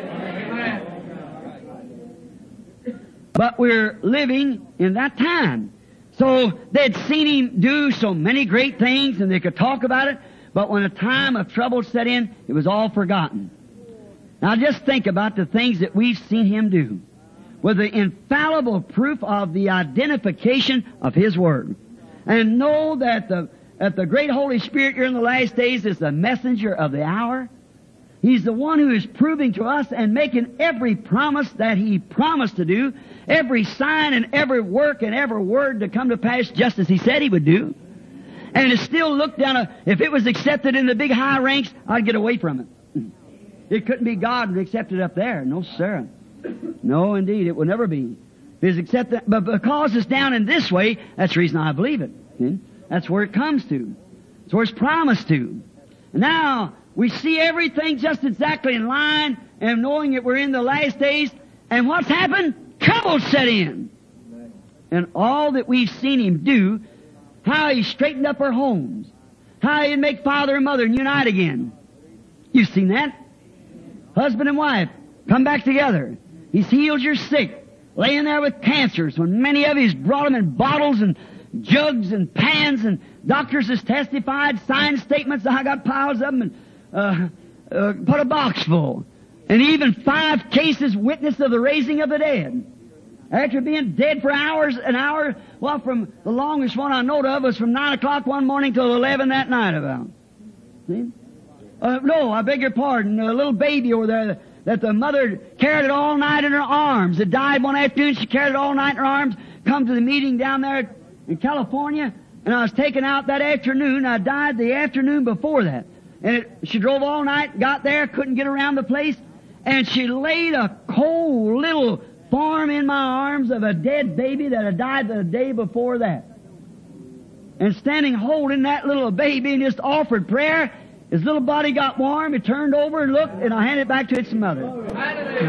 S1: But we're living in that time. So they'd seen Him do so many great things and they could talk about it. But when a time of trouble set in, it was all forgotten. Now just think about the things that we've seen Him do with the infallible proof of the identification of His Word. And know that the great Holy Spirit here in the last days is the messenger of the hour. He's the one who is proving to us and making every promise that He promised to do, every sign and every work and every word to come to pass just as He said He would do. And it's still looked down, if it was accepted in the big high ranks, I'd get away from it. It couldn't be God and accepted up there. No, sir. No, indeed, it will never be. If it's accepted, but because it's down in this way, that's the reason I believe it. See? That's where it comes to. That's where it's promised to. And now, we see everything just exactly in line, and knowing that we're in the last days, and what's happened? Trouble set in. And all that we've seen Him do, how He straightened up our homes, how He'd make father and mother and unite again. You've seen that. Husband and wife come back together. He's healed your sick, laying there with cancers, when many of He's brought them in bottles and jugs and pans, and doctors has testified, signed statements. I got piles of them, and put a box full. And even 5 cases witness of the raising of the dead. After being dead for hours, an hour, well, from the longest one I know of was from 9 o'clock one morning till 11 that night about. See? No, I beg your pardon. A little baby over there that the mother carried it all night in her arms. It died one afternoon. She carried it all night in her arms. Come to the meeting down there in California, and I was taken out that afternoon. I died the afternoon before that. And she drove all night, got there, couldn't get around the place, and she laid a cold little form in my arms of a dead baby that had died the day before that. And standing holding that little baby and just offered prayer, his little body got warm, he turned over and looked, and I handed it back to its mother. That's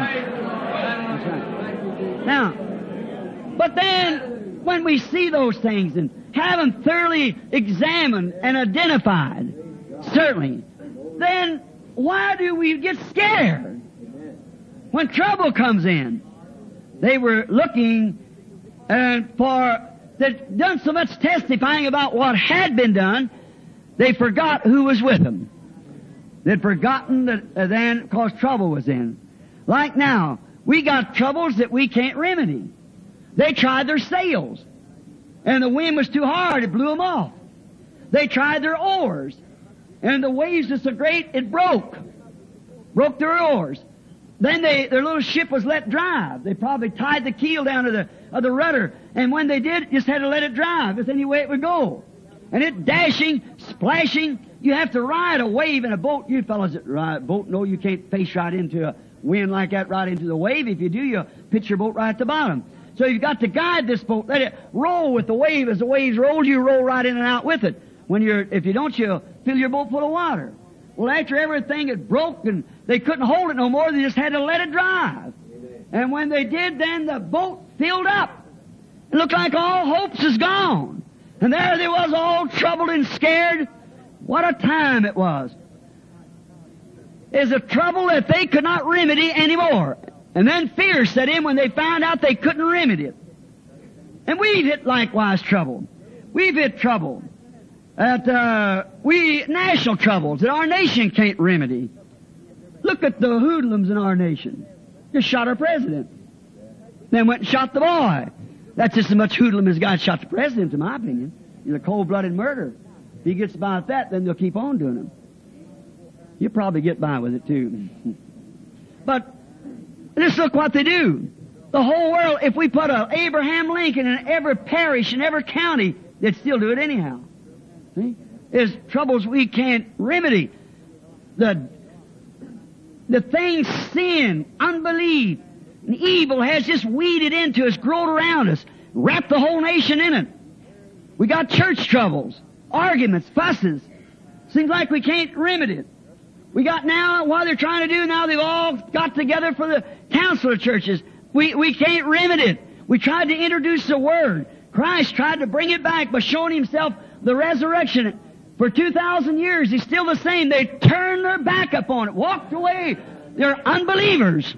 S1: right. Now, but then, when we see those things and have them thoroughly examined and identified, certainly, then why do we get scared when trouble comes in? They were looking they'd done so much testifying about what had been done, they forgot who was with them. They'd forgotten that then, because trouble was in. Like now, we got troubles that we can't remedy. They tried their sails, and the wind was too hard, it blew them off. They tried their oars, and the waves were so great, it broke their oars. Then their little ship was let drive. They probably tied the keel down to the rudder, and when they did, just had to let it drive. That's any way it would go. And it dashing, splashing. You have to ride a wave in a boat. You fellas that ride a boat know you can't face right into a wind like that, right into the wave. If you do, you'll pitch your boat right at the bottom. So you've got to guide this boat. Let it roll with the wave. As the waves roll, you roll right in and out with it. If you don't, you'll fill your boat full of water. Well, after everything had broke and they couldn't hold it no more, they just had to let it drive. And when they did, then the boat filled up. It looked like all hopes is gone. And there they was, all troubled and scared. What a time it was. It's a trouble that they could not remedy anymore. And then fear set in when they found out they couldn't remedy it. And we've hit likewise trouble. We've hit trouble. National troubles that our nation can't remedy. Look at the hoodlums in our nation. Just shot our president. Then went and shot the boy. That's just as much hoodlum as the guy that shot the president, in my opinion. He's a cold-blooded murder. If he gets by with that, then they'll keep on doing him. You'll probably get by with it, too. But just look what they do. The whole world, if we put an Abraham Lincoln in every parish, in every county, they'd still do it anyhow. See? There's troubles we can't remedy. The things sin, unbelief, and evil has just weeded into us, grown around us, wrapped the whole nation in it. We got church troubles, arguments, fusses. Seems like we can't remedy it. We got now, what they're trying to do now, they've all got together for the council of churches. We can't remedy it. We tried to introduce the Word. Christ tried to bring it back by showing Himself the resurrection. For 2,000 years, He's still the same. They turned their back upon it, walked away. They're unbelievers.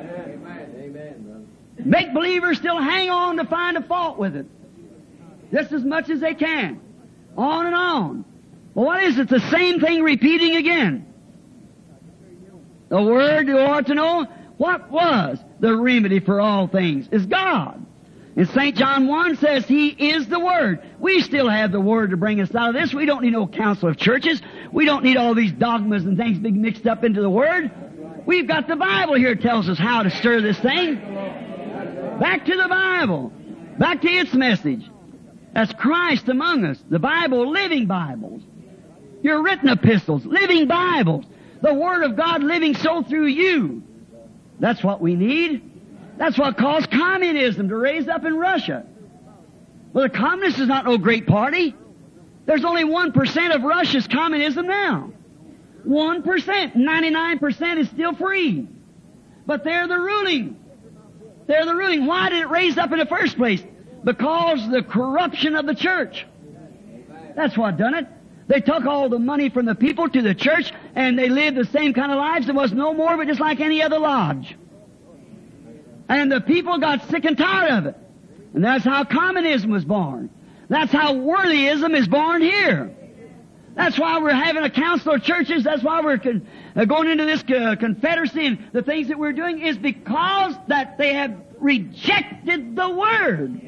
S1: Make believers still hang on to find a fault with it. Just as much as they can. On and on. Well, what is it? The same thing repeating again. The Word, you ought to know, what was the remedy for all things? Is God. And St. John 1 says He is the Word. We still have the Word to bring us out of this. We don't need no council of churches. We don't need all these dogmas and things being mixed up into the Word. We've got the Bible here that tells us how to stir this thing. Back to the Bible. Back to its message. That's Christ among us. The Bible, living Bibles. Your written epistles, living Bibles. The Word of God living so through you. That's what we need. That's what caused communism to raise up in Russia. Well, the communists is not no great party. There's only 1% of Russia's communism now. 1%. 99% is still free. But they're the ruling. They're the ruling. Why did it raise up in the first place? Because of the corruption of the church. That's what done it. They took all the money from the people to the church, and they lived the same kind of lives. There was no more, but just like any other lodge. And the people got sick and tired of it. And that's how communism was born. That's how worldlyism is born here. That's why we're having a council of churches. That's why we're going into this confederacy, and the things that we're doing is because that they have rejected the Word.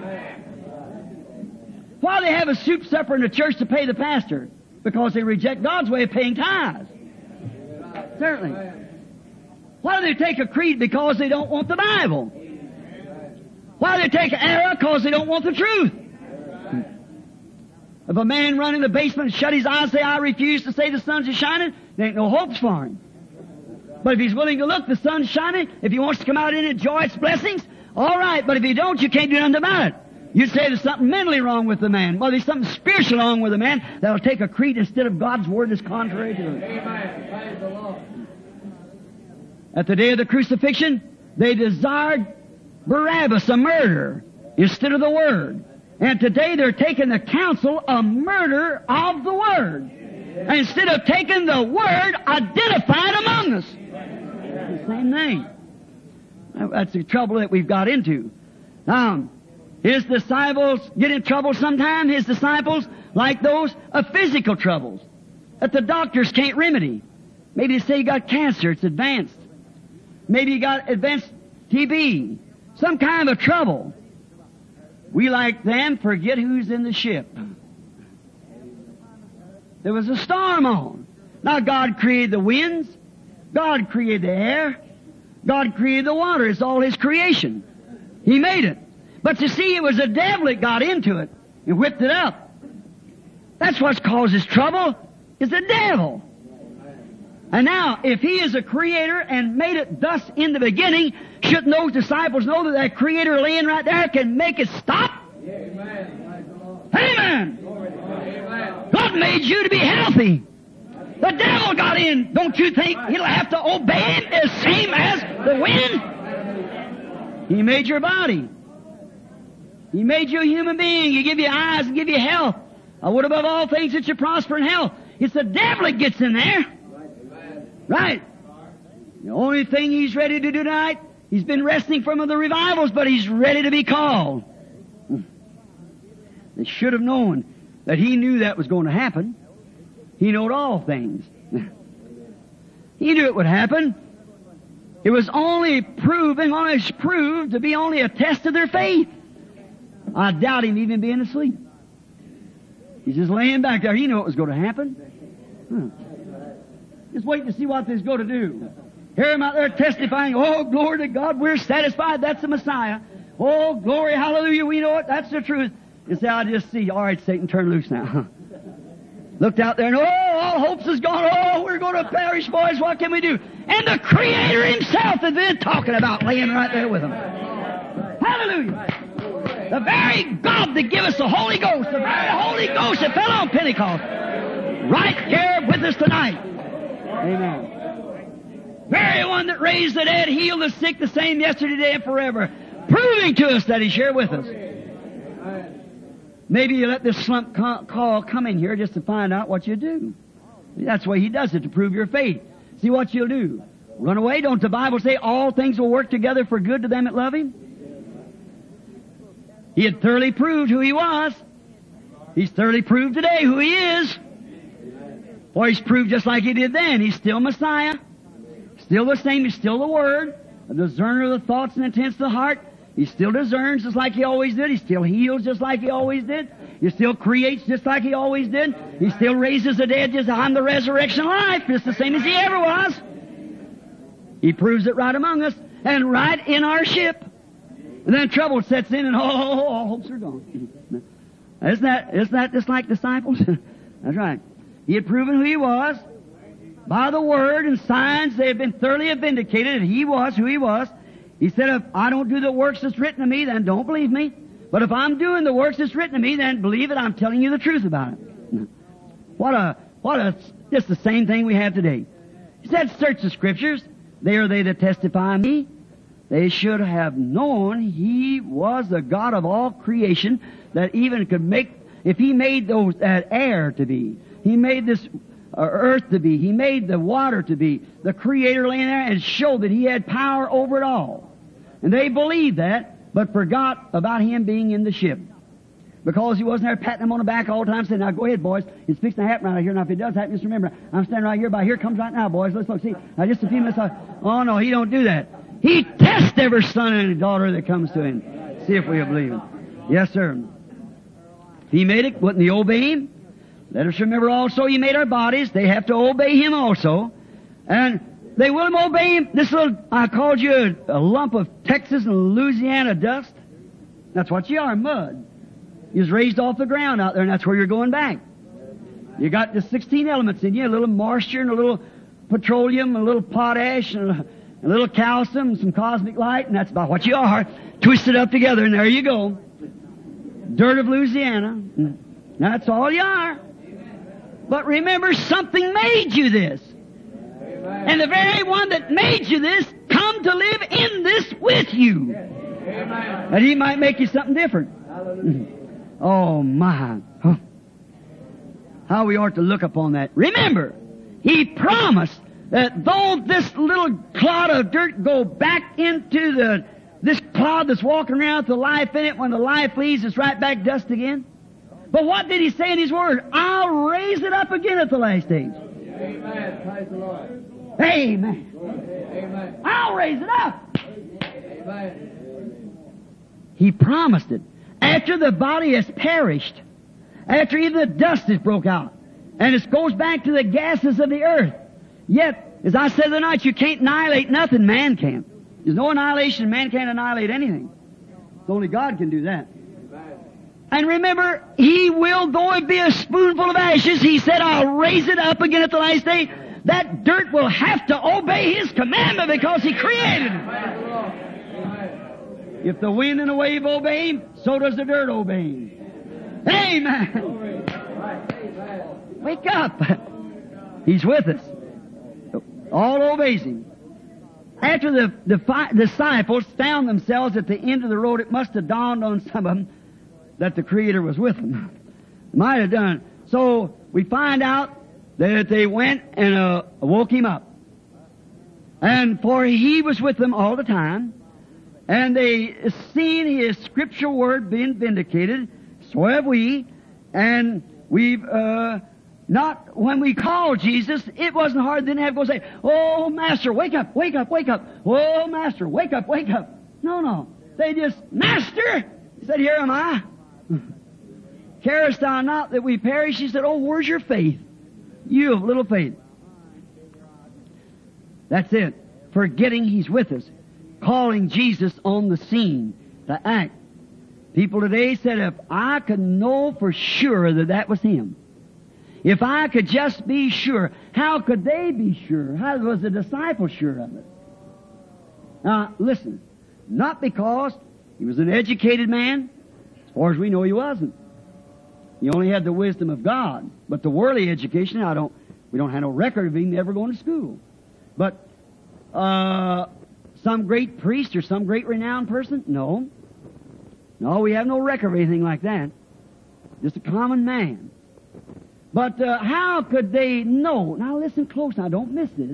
S1: Why they have a soup supper in the church to pay the pastor? Because they reject God's way of paying tithes. Certainly. Why do they take a creed? Because they don't want the Bible. Why do they take an error? Because they don't want the truth. If a man run in the basement and shut his eyes and say, I refuse to say the sun is shining, there ain't no hopes for him. But if he's willing to look, the sun's shining. If he wants to come out and enjoy its blessings, all right. But if he don't, you can't do nothing about it. You say there's something mentally wrong with the man. Well, there's something spiritual wrong with the man that'll take a creed instead of God's Word that's contrary to it. Amen. At the day of the crucifixion, they desired Barabbas, a murderer, instead of the Word. And today they're taking the counsel, a murder of the Word. And instead of taking the Word identified among us. It's the same thing. That's the trouble that we've got into. His disciples get in trouble sometime. His disciples, like those, of physical troubles that the doctors can't remedy. Maybe they say you got cancer, it's advanced. Maybe you got advanced TB. Some kind of trouble. We, like them, forget who's in the ship. There was a storm on. Now God created the winds. God created the air. God created the water. It's all His creation. He made it. But you see, it was the devil that got into it and whipped it up. That's what causes trouble, is the devil. And now, if He is a creator and made it thus in the beginning, shouldn't those disciples know that that creator laying right there can make it stop? Amen. Amen. Amen. God made you to be healthy. The devil got in. Don't you think he'll have to obey him as same as the wind? He made your body. He made you a human being. He give you eyes and give you health. I would above all things that you prosper in health. It's the devil that gets in there. Right. The only thing he's ready to do tonight, he's been resting from the revivals, but he's ready to be called. They should have known that he knew that was going to happen. He knowed all things. He knew it would happen. It was only proved to be only a test of their faith. I doubt him even being asleep. He's just laying back there. He knew it was going to happen. Just waiting to see what they're going to do. Hear him out there testifying, oh, glory to God, we're satisfied, that's the Messiah. Oh, glory, hallelujah, we know it, that's the truth. You say, I just see, all right, Satan, turn loose now. Looked out there and, oh, all hopes is gone. Oh, we're going to perish, boys, what can we do? And the Creator Himself has been talking about laying right there with them. Hallelujah. The very God that gave us the Holy Ghost, the very Holy Ghost that fell on Pentecost, right here with us tonight. Amen. Very one that raised the dead, healed the sick, the same yesterday, today, and forever, proving to us that He's here with us. Maybe you let this slump call come in here just to find out what you do. That's the way He does it, to prove your faith. See what you'll do. Run away. Don't the Bible say all things will work together for good to them that love Him? He had thoroughly proved who He was. He's thoroughly proved today who He is. For He's proved just like He did then. He's still Messiah. Still the same. He's still the Word. A discerner of the thoughts and intents of the heart. He still discerns just like He always did. He still heals just like He always did. He still creates just like He always did. He still raises the dead just I'm the resurrection life, just the same as He ever was. He proves it right among us and right in our ship. And then trouble sets in and all hopes are gone. Isn't that just like disciples? That's right. He had proven who He was. By the Word and signs, they had been thoroughly vindicated that He was who He was. He said, if I don't do the works that's written of me, then don't believe me. But if I'm doing the works that's written of me, then believe it, I'm telling you the truth about it. Just the same thing we have today. He said, search the Scriptures. They are they that testify of me. They should have known He was the God of all creation that even could make, if He made that air to be, He made this earth to be, He made the water to be, the Creator laying there and showed that He had power over it all. And they believed that, but forgot about Him being in the ship. Because He wasn't there patting them on the back all the time saying, now go ahead, boys, it's fixing to happen right here. Now if it does happen, just remember, I'm standing right here, by here comes right now, boys. Let's look, see. Now just a few minutes. Oh no, He don't do that. He tests every son and daughter that comes to Him. See if we'll believe Him. Yes, sir. If He made it, wouldn't He obey Him? Let us remember also He made our bodies. They have to obey Him also. And they will obey Him. This little, I called you a lump of Texas and Louisiana dust. That's what you are, mud. You was raised off the ground out there, and that's where you're going back. You got the 16 elements in you, a little moisture and a little petroleum, a little potash, and a little calcium, some cosmic light, and that's about what you are. Twisted up together, and there you go. Dirt of Louisiana. That's all you are. But remember, something made you this. And the very one that made you this come to live in this with you. And He might make you something different. Oh my. How we ought to look upon that. Remember, He promised that though this little clod of dirt go back into this cloud that's walking around with the life in it, when the life leaves, it's right back dust again. But what did He say in His Word? I'll raise it up again at the last stage. Amen. Praise the Lord. Amen. Amen. I'll raise it up. Amen. He promised it. After the body has perished, after even the dust has broke out, and it goes back to the gases of the earth. Yet, as I said the other night, you can't annihilate nothing, man can. There's no annihilation, man can't annihilate anything. Only God can do that. And remember, He will, though it be a spoonful of ashes, He said, I'll raise it up again at the last day. That dirt will have to obey His commandment because He created it. If the wind and the wave obey Him, so does the dirt obey Him. Amen. Wake up. He's with us. All obeys Him. After the disciples found themselves at the end of the road, it must have dawned on some of them that the Creator was with them. Might have done. So we find out that they went and woke Him up. And for He was with them all the time. And they seen His scriptural word being vindicated. So have we. And we've not, when we called Jesus, it wasn't hard then to have to go say, "Oh, Master, wake up, wake up, wake up. Oh, Master, wake up, wake up." No. They just, "Master!" He said, "Here am I." "Carest thou not that we perish?" He said, "Oh, where's your faith? You of little faith." That's it. Forgetting He's with us. Calling Jesus on the scene to act. People today said, if I could know for sure that that was Him. If I could just be sure. How could they be sure? How was the disciple sure of it? Now, listen. Not because he was an educated man. As far as we know, he wasn't. He only had the wisdom of God. But the worldly education, we don't have no record of him ever going to school. But some great priest or some great renowned person? No. No, we have no record of anything like that. Just a common man. But how could they know? Now listen close now, don't miss this.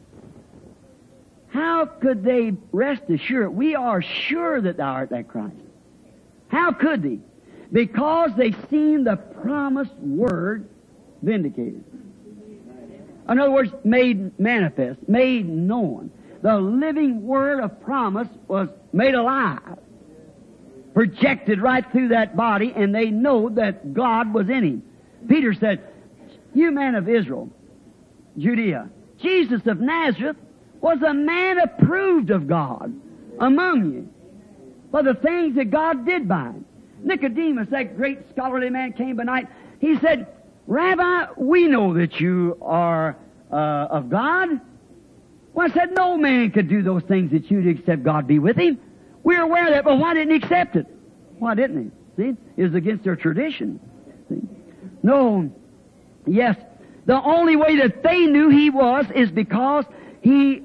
S1: How could they rest assured? We are sure that Thou art that Christ. How could they? Because they've seen the promised Word vindicated. In other words, made manifest, made known. The living Word of promise was made alive, projected right through that body, and they know that God was in Him. Peter said, "You men of Israel, Judea, Jesus of Nazareth was a man approved of God among you by the things that God did by him." Nicodemus, that great scholarly man, came by night. He said, "Rabbi, we know that you are of God." Well, I said, "No man could do those things that you do except God be with him." We're aware of that, but why didn't he accept it? Why didn't he? See? It was against their tradition. See? No. Yes. The only way that they knew he was is because he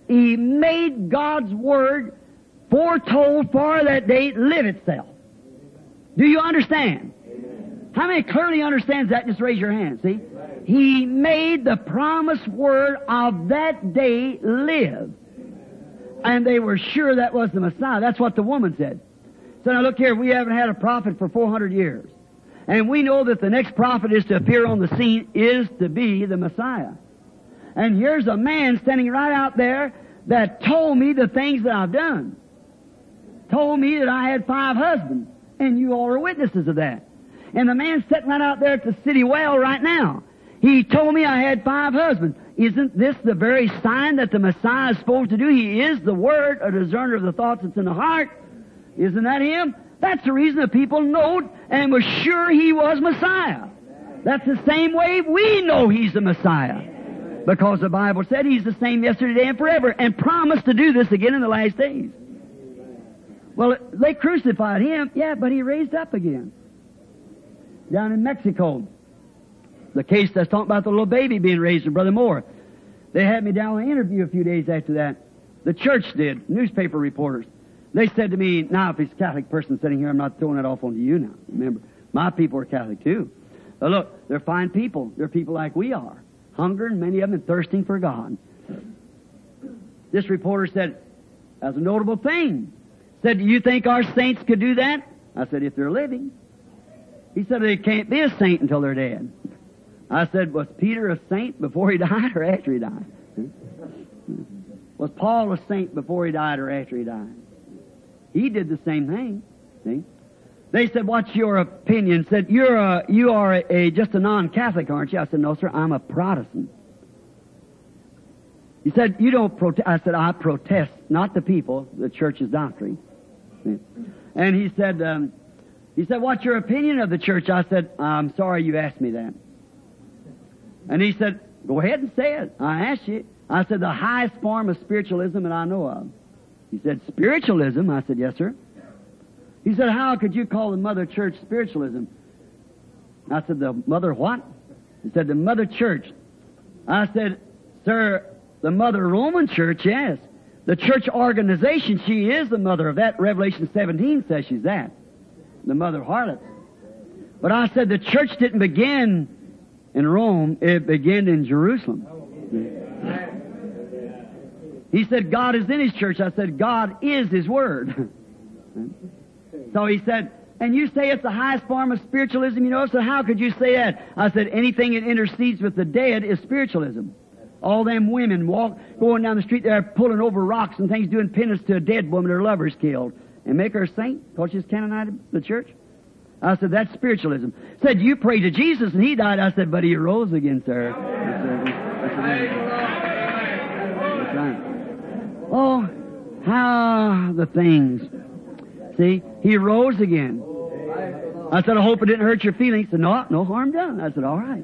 S1: made God's Word foretold for that day live itself. Do you understand? How many clearly understands that? Just raise your hand, see? He made the promised Word of that day live. And they were sure that was the Messiah. That's what the woman said. So now look here, we haven't had a prophet for 400 years. And we know that the next prophet is to appear on the scene is to be the Messiah. And here's a man standing right out there that told me the things that I've done. Told me that I had 5 husbands. And you all are witnesses of that. And the man sitting right out there at the city well right now. He told me I had 5 husbands. Isn't this the very sign that the Messiah is supposed to do? He is the Word, a discerner of the thoughts that's in the heart. Isn't that Him? That's the reason the people knowed and were sure He was Messiah. That's the same way we know He's the Messiah. Because the Bible said He's the same yesterday, today, and forever, and promised to do this again in the last days. Well, they crucified Him, yeah, but He raised up again. Down in Mexico, the case that's talking about the little baby being raised in Brother Moore. They had me down on an interview a few days after that. The church did, newspaper reporters. They said to me, now if it's a Catholic person sitting here, I'm not throwing it off onto you now. Remember, my people are Catholic too. But look, they're fine people. They're people like we are. Hungering, many of them, and thirsting for God. This reporter said, that's a notable thing. Said, do you think our saints could do that? I said, if they're living. He said, they can't be a saint until they're dead. I said, was Peter a saint before he died or after he died? Was Paul a saint before he died or after he died? He did the same thing. See? They said, what's your opinion? Said, you are just a non-Catholic, aren't you? I said, no, sir, I'm a Protestant. He said, you don't protest. I said, I protest, not the people, the church's doctrine. See? And he said, what's your opinion of the church? I said, I'm sorry you asked me that. And he said, go ahead and say it. I asked you. I said, the highest form of spiritualism that I know of. He said, spiritualism? I said, yes, sir. He said, how could you call the Mother Church spiritualism? I said, the mother what? He said, the mother church. I said, sir, the mother Roman church, yes. The church organization, she is the mother of that. Revelation 17 says she's that. The mother of harlots. But I said, the church didn't begin in Rome. It began in Jerusalem. He said, God is in His church. I said, God is His Word. So he said, and you say it's the highest form of spiritualism, you know, so how could you say that? I said, anything that intercedes with the dead is spiritualism. All them women going down the street there pulling over rocks and things, doing penance to a dead woman her lover's killed. And make her a saint because she's canonized the church? I said, that's spiritualism. Said, you pray to Jesus and He died. I said, but He rose again, sir. That's right. Oh, how the things. See, He rose again. I said, I hope it didn't hurt your feelings. He said, no harm done. I said, all right.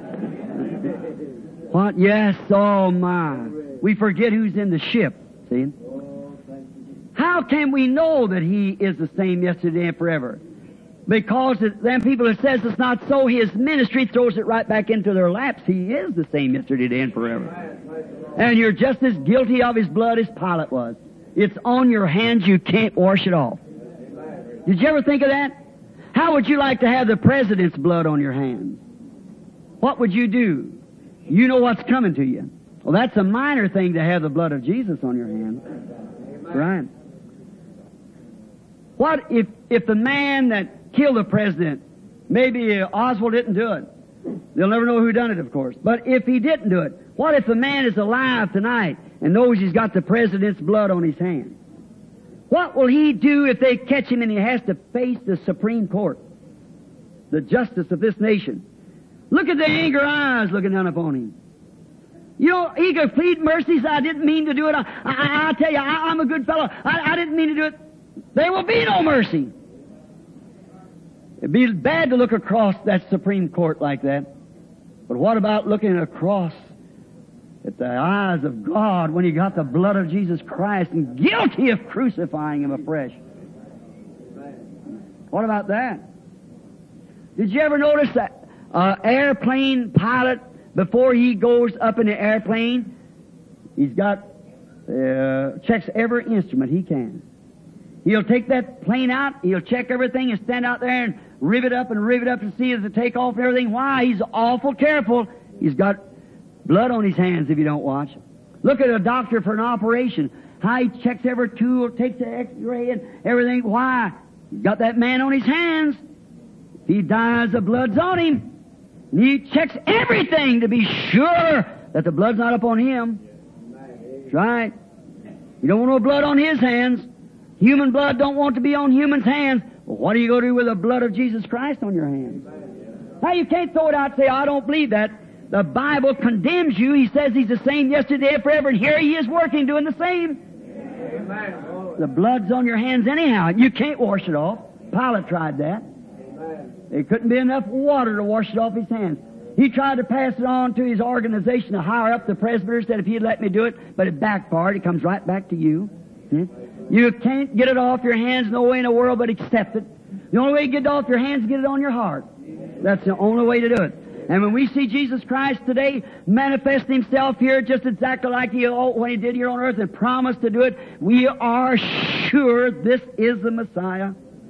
S1: What? Yes, oh my. We forget who's in the ship. See? How can we know that He is the same yesterday and forever? Because them people that says it's not so, His ministry throws it right back into their laps. He is the same yesterday, today, and forever. And you're just as guilty of His blood as Pilate was. It's on your hands. You can't wash it off. Did you ever think of that? How would you like to have the president's blood on your hands? What would you do? You know what's coming to you. Well, that's a minor thing to have the blood of Jesus on your hands. Right. What if the man that killed the president, maybe Oswald didn't do it. They'll never know who done it, of course. But if he didn't do it, what if the man is alive tonight and knows he's got the president's blood on his hands? What will he do if they catch him and he has to face the Supreme Court, the justice of this nation? Look at the anger eyes looking down upon him. You know, he could plead mercy, say, I didn't mean to do it. I tell you, I'm a good fellow. I didn't mean to do it. There will be no mercy. It'd be bad to look across that Supreme Court like that. But what about looking across at the eyes of God when you got the blood of Jesus Christ and guilty of crucifying Him afresh? What about that? Did you ever notice that airplane pilot, before he goes up in the airplane, he's got checks every instrument he can. He'll take that plane out, he'll check everything and stand out there and rivet up to see as it take off and everything. Why? He's awful careful. He's got blood on his hands if you don't watch. Look at a doctor for an operation. How he checks every tool, takes the x-ray and everything. Why? He's got that man on his hands. If he dies, the blood's on him. And he checks everything to be sure that the blood's not upon him. That's right. You don't want no blood on his hands. Human blood don't want to be on human's hands. Well, what are you going to do with the blood of Jesus Christ on your hands? Now, you can't throw it out and say, I don't believe that. The Bible condemns you. He says He's the same yesterday and forever, and here He is working, doing the same. Amen. The blood's on your hands anyhow. You can't wash it off. Pilate tried that. There couldn't be enough water to wash it off his hands. He tried to pass it on to his organization to hire up the presbyters, said if he'd let me do it, but it backfired. It comes right back to you. You can't get it off your hands no way in the world but accept it. The only way to get it off your hands is get it on your heart. That's the only way to do it. And when we see Jesus Christ today manifest Himself here just exactly like when He did here on earth and promised to do it, we are sure this is the Messiah.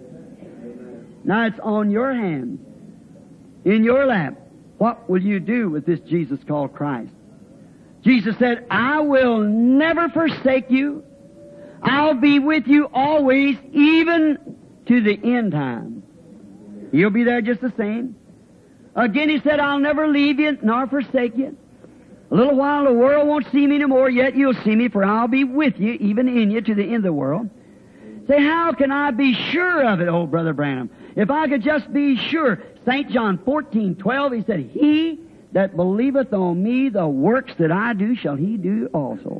S1: Now it's on your hands, in your lap. What will you do with this Jesus called Christ? Jesus said, I will never forsake you. I'll be with you always, even to the end time. He'll be there just the same. Again, He said, I'll never leave you nor forsake you. A little while the world won't see me anymore, yet you'll see me, for I'll be with you, even in you, to the end of the world. Say, how can I be sure of it, old Brother Branham? If I could just be sure. St. John 14:12, He said, He that believeth on me, the works that I do shall he do also.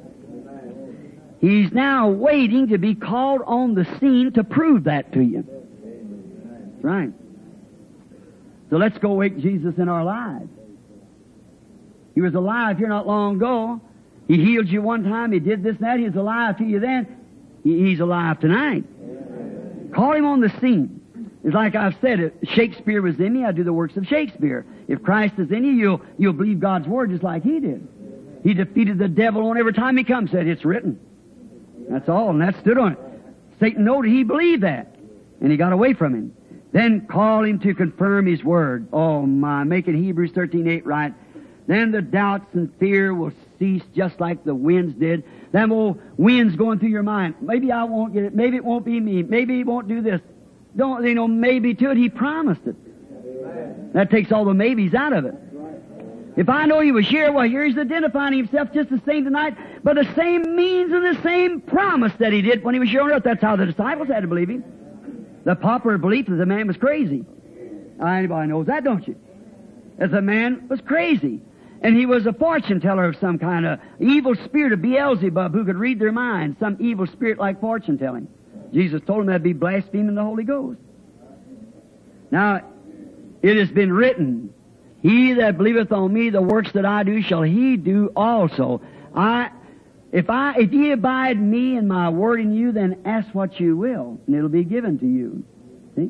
S1: He's now waiting to be called on the scene to prove that to you. That's right. So let's go wake Jesus in our lives. He was alive here not long ago. He healed you one time. He did this and that. He was alive to you then. He's alive tonight. Call Him on the scene. It's like I've said, if Shakespeare was in me, I'd do the works of Shakespeare. If Christ is in you, you'll believe God's Word just like He did. He defeated the devil on every time He comes, said, it's written. That's all, and that stood on it. Satan noted he believed that, and he got away from him. Then call him to confirm His Word. Oh my, making Hebrews 13:8 right. Then the doubts and fear will cease just like the winds did. Them old winds going through your mind. Maybe I won't get it. Maybe it won't be me. Maybe He won't do this. Don't, maybe to it. He promised it. That takes all the maybes out of it. If I know He was here, well, here He's identifying Himself just the same tonight, but the same means and the same promise that He did when He was here on earth. That's how the disciples had to believe Him. The popular belief that the man was crazy. Anybody knows that, don't you? That the man was crazy. And he was a fortune teller of some kind of evil spirit of Beelzebub who could read their minds, some evil spirit like fortune telling. Jesus told him that'd be blaspheming the Holy Ghost. Now, it has been written, He that believeth on me, the works that I do shall he do also. If ye abide in me and my word in you, then ask what you will, and it'll be given to you. See?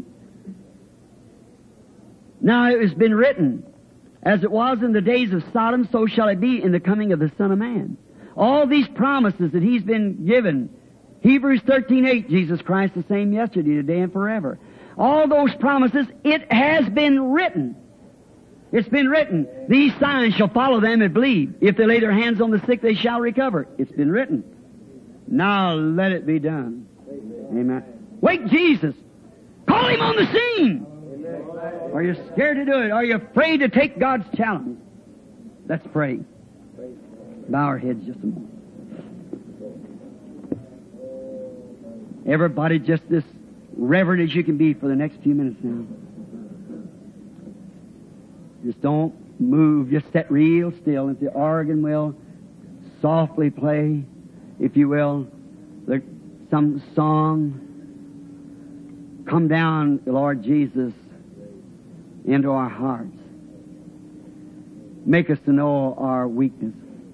S1: Now it has been written, as it was in the days of Sodom, so shall it be in the coming of the Son of Man. All these promises that He's been given, Hebrews 13:8, Jesus Christ the same yesterday, today, and forever. All those promises, it has been written. It's been written. These signs shall follow them that believe. If they lay their hands on the sick, they shall recover. It's been written. Now let it be done. Amen. Wake Jesus. Call Him on the scene. Are you scared to do it? Are you afraid to take God's challenge? Let's pray. Bow our heads just a moment. Everybody just as reverent as you can be for the next few minutes now. Just don't move. Just sit real still. If the organ will softly play, if you will, some song, come down, Lord Jesus, into our hearts. Make us to know our weakness.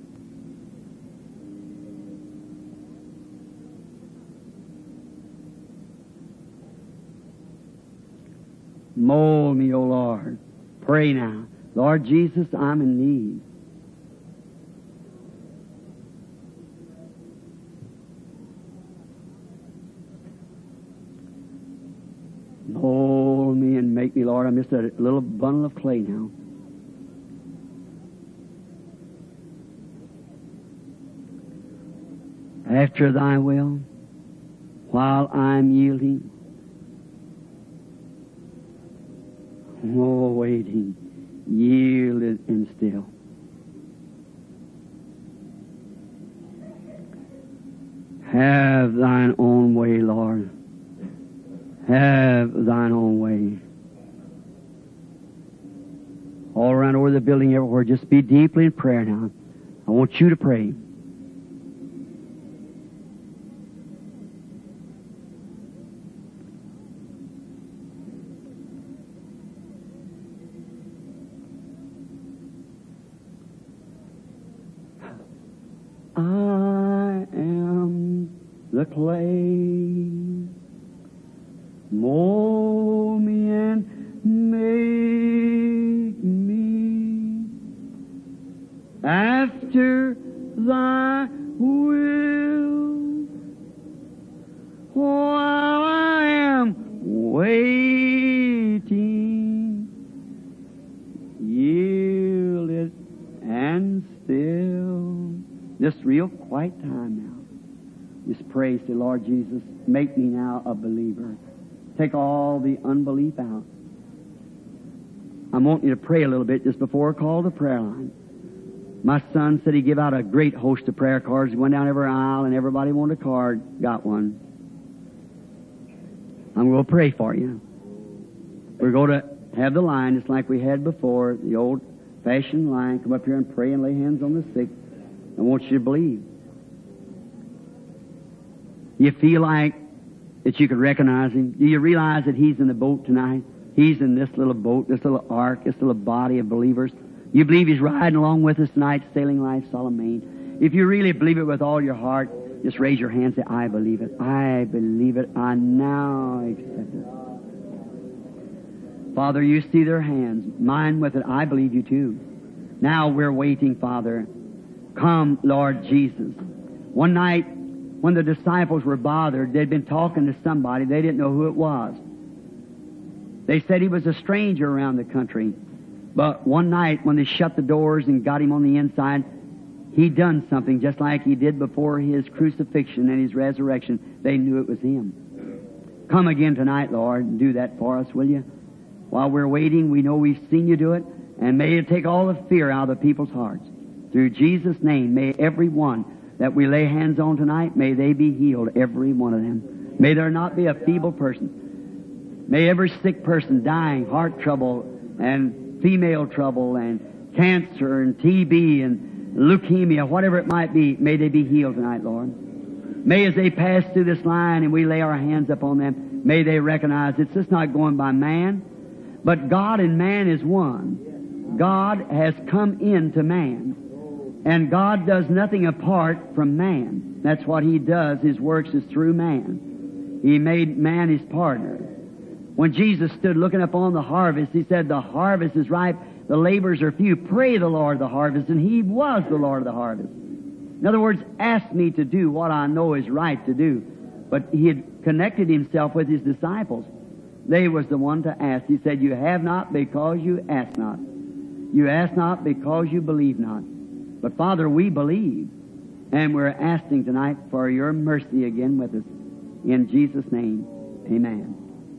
S1: Mold me, O Lord. Pray now. Lord Jesus, I'm in need. Mold me and make me, Lord. I'm just a little bundle of clay now. After Thy will, while I'm yielding, waiting, yielded and still. Have Thine own way, Lord. Have Thine own way. All around over the building, everywhere, just be deeply in prayer now. I want you to pray. I am the clay. Mold me and make me after Thy will. While I am waiting, yielded and still. Just real quiet time now. Just pray, say, Lord Jesus, make me now a believer. Take all the unbelief out. I want you to pray a little bit just before I call the prayer line. My son said he gave out a great host of prayer cards. He went down every aisle and everybody wanted a card. Got one. I'm going to pray for you. We're going to have the line just like we had before, the old-fashioned line. Come up here and pray and lay hands on the sick. I want you to believe. You feel like that you could recognize Him? Do you realize that He's in the boat tonight? He's in this little boat, this little ark, this little body of believers. You believe He's riding along with us tonight, sailing life, solemn main. If you really believe it with all your heart, just raise your hand and say, I believe it. I believe it. I now accept it. Father, you see their hands. Mine with it, I believe you too. Now we're waiting, Father. Come, Lord Jesus. One night, when the disciples were bothered, they'd been talking to somebody. They didn't know who it was. They said he was a stranger around the country. But one night, when they shut the doors and got him on the inside, he done something just like he did before his crucifixion and his resurrection. They knew it was him. Come again tonight, Lord, and do that for us, will you? While we're waiting, we know we've seen you do it, and may it take all the fear out of the people's hearts. Through Jesus' name, may every one that we lay hands on tonight, may they be healed, every one of them. May there not be a feeble person. May every sick person dying, heart trouble and female trouble and cancer and TB and leukemia, whatever it might be, may they be healed tonight, Lord. May as they pass through this line and we lay our hands upon them, may they recognize it's just not going by man, but God and man is one. God has come into man. And God does nothing apart from man. That's what He does. His works is through man. He made man His partner. When Jesus stood looking upon the harvest, He said, the harvest is ripe, the laborers are few. Pray the Lord of the harvest, and He was the Lord of the harvest. In other words, ask me to do what I know is right to do. But He had connected Himself with His disciples. They was the one to ask. He said, you have not because you ask not. You ask not because you believe not. But Father, we believe, and we're asking tonight for your mercy again with us. In Jesus' name, amen.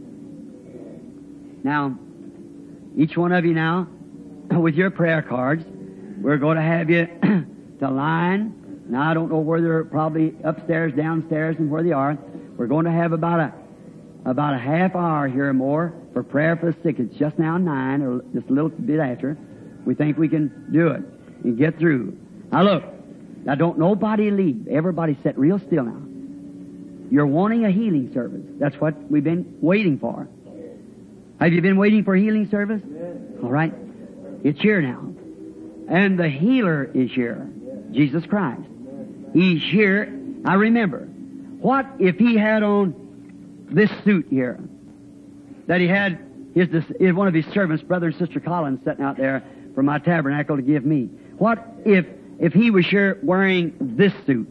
S1: Now, each one of you now, with your prayer cards, we're going to have you to line. Now, I don't know where they're, probably upstairs, downstairs, and where they are. We're going to have about a half hour here or more for prayer for the sick. It's just now 9, or just a little bit after. We think we can do it and get through. Now look, now don't nobody leave. Everybody sit real still now. You're wanting a healing service. That's what we've been waiting for. Have you been waiting for a healing service? All right. It's here now. And the healer is here. Jesus Christ. He's here. Now remember, what if He had on this suit here? That He had one of His servants, Brother and Sister Collins, sitting out there for my tabernacle to give me. What if He was here wearing this suit?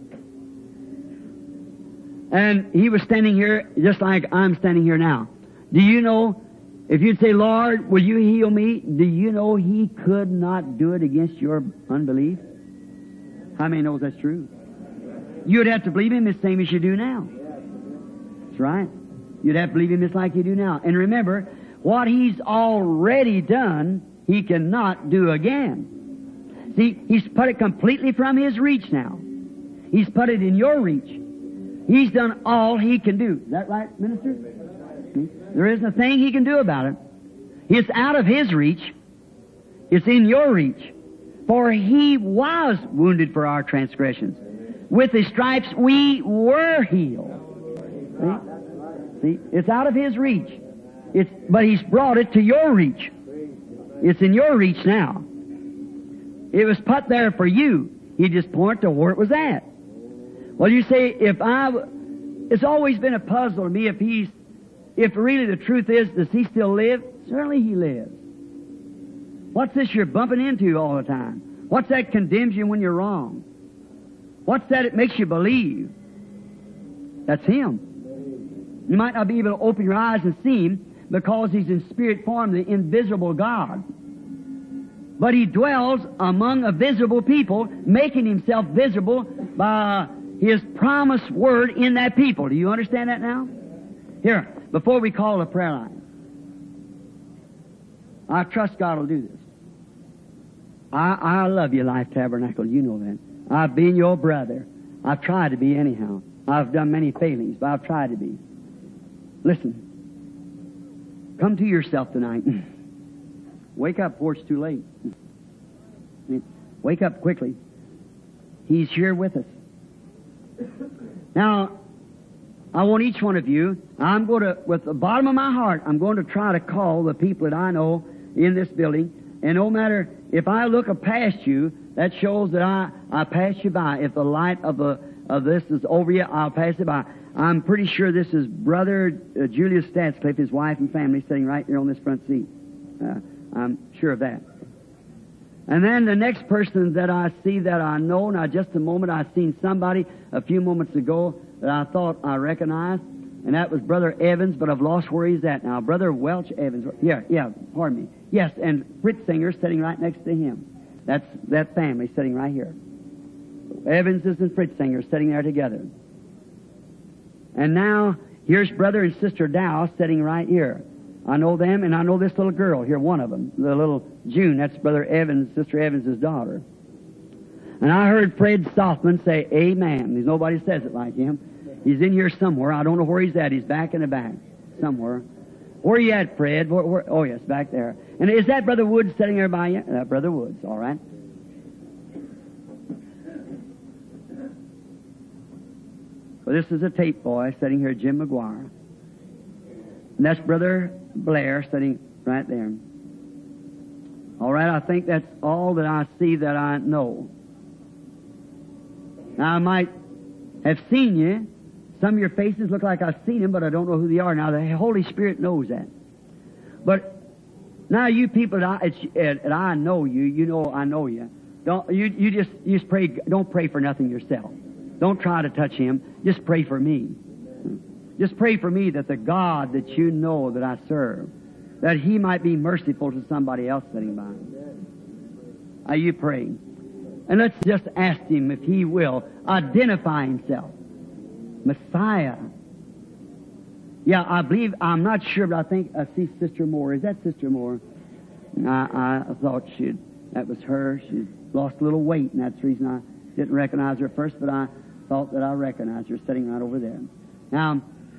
S1: And He was standing here just like I'm standing here now. Do you know, if you'd say, Lord, will you heal me? Do you know He could not do it against your unbelief? How many knows that's true? You'd have to believe Him the same as you do now. That's right. You'd have to believe Him just like you do now. And remember, what He's already done, He cannot do again. See, He's put it completely from His reach now. He's put it in your reach. He's done all He can do. Is that right, minister? There isn't a thing He can do about it. It's out of His reach. It's in your reach. For He was wounded for our transgressions. With His stripes we were healed. See? It's out of His reach. But He's brought it to your reach. It's in your reach now. It was put there for you. He just pointed to where it was at. Well, you say, it's always been a puzzle to me if really the truth is, does He still live? Certainly He lives. What's this you're bumping into all the time? What's that condemns you when you're wrong? What's that it makes you believe? That's Him. You might not be able to open your eyes and see Him because He's in spirit form, the invisible God. But He dwells among a visible people, making Himself visible by His promised word in that people. Do you understand that now? Here, before we call the prayer line, I trust God will do this. I love you, Life Tabernacle. You know that. I've been your brother. I've tried to be anyhow. I've done many failings, but I've tried to be. Listen. Come to yourself tonight. Wake up before it's too late. Wake up quickly. He's here with us. Now, I want each one of you, I'm going to, with the bottom of my heart, I'm going to try to call the people that I know in this building. And no matter if I look past you, that shows that I pass you by. If the light of this is over you, I'll pass it by. I'm pretty sure this is Brother Julius Statscliffe, his wife and family, sitting right here on this front seat. I'm sure of that. And then the next person that I see that I know, now just a moment, I seen somebody a few moments ago that I thought I recognized, and that was Brother Evans, but I've lost where he's at now. Brother Welch Evans. Yeah, pardon me. Yes, and Fritzinger sitting right next to him. That's that family sitting right here. Evanses and Fritzinger sitting there together. And now, here's Brother and Sister Dow sitting right here. I know them, and I know this little girl here, one of them, the little June. That's Brother Evans, Sister Evans' daughter. And I heard Fred Softman say, Amen. There's nobody says it like him. He's in here somewhere. I don't know where he's at. He's back in the back somewhere. Where are you at, Fred? Oh, yes, back there. And is that Brother Woods sitting there by you? Brother Woods, all right. Well, this is a tape boy sitting here, Jim McGuire. And that's Brother Blair sitting right there. All right, I think that's all that I see that I know. Now, I might have seen you. Some of your faces look like I've seen them, but I don't know who they are. Now, the Holy Spirit knows that. But now, you people that I know you, you know I know you. You just pray. Don't pray for nothing yourself. Don't try to touch him. Just pray for me. Just pray for me that the God that you know that I serve, that he might be merciful to somebody else sitting by. Are you praying? And let's just ask him if he will identify himself. Messiah. Yeah, I believe, I'm not sure, but I think I see Sister Moore. Is that Sister Moore? I thought that was her. She lost a little weight, and that's the reason I didn't recognize her first, but I thought that I recognized her sitting right over there. Now,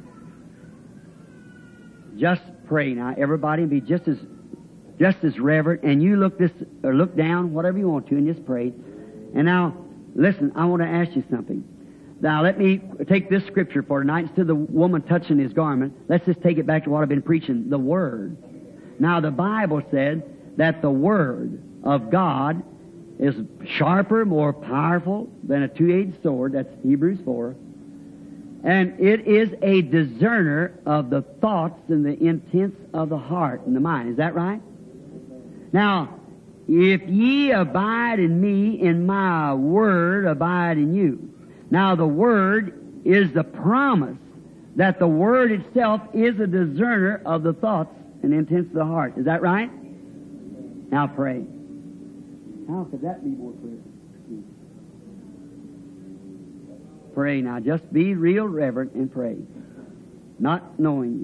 S1: just pray now. Everybody be just as reverent, and you look down, whatever you want to, and just pray. And now, listen, I want to ask you something. Now, let me take this scripture for tonight. Instead of the woman touching his garment, let's just take it back to what I've been preaching, the Word. Now, the Bible said that the Word of God is sharper, more powerful than a two-edged sword. That's Hebrews 4. And it is a discerner of the thoughts and the intents of the heart and the mind. Is that right? Now, if ye abide in me, and my word abide in you. Now, the word is the promise that the word itself is a discerner of the thoughts and intents of the heart. Is that right? Now pray. How could that be more clear? Pray now. Just be real reverent and pray. Not knowing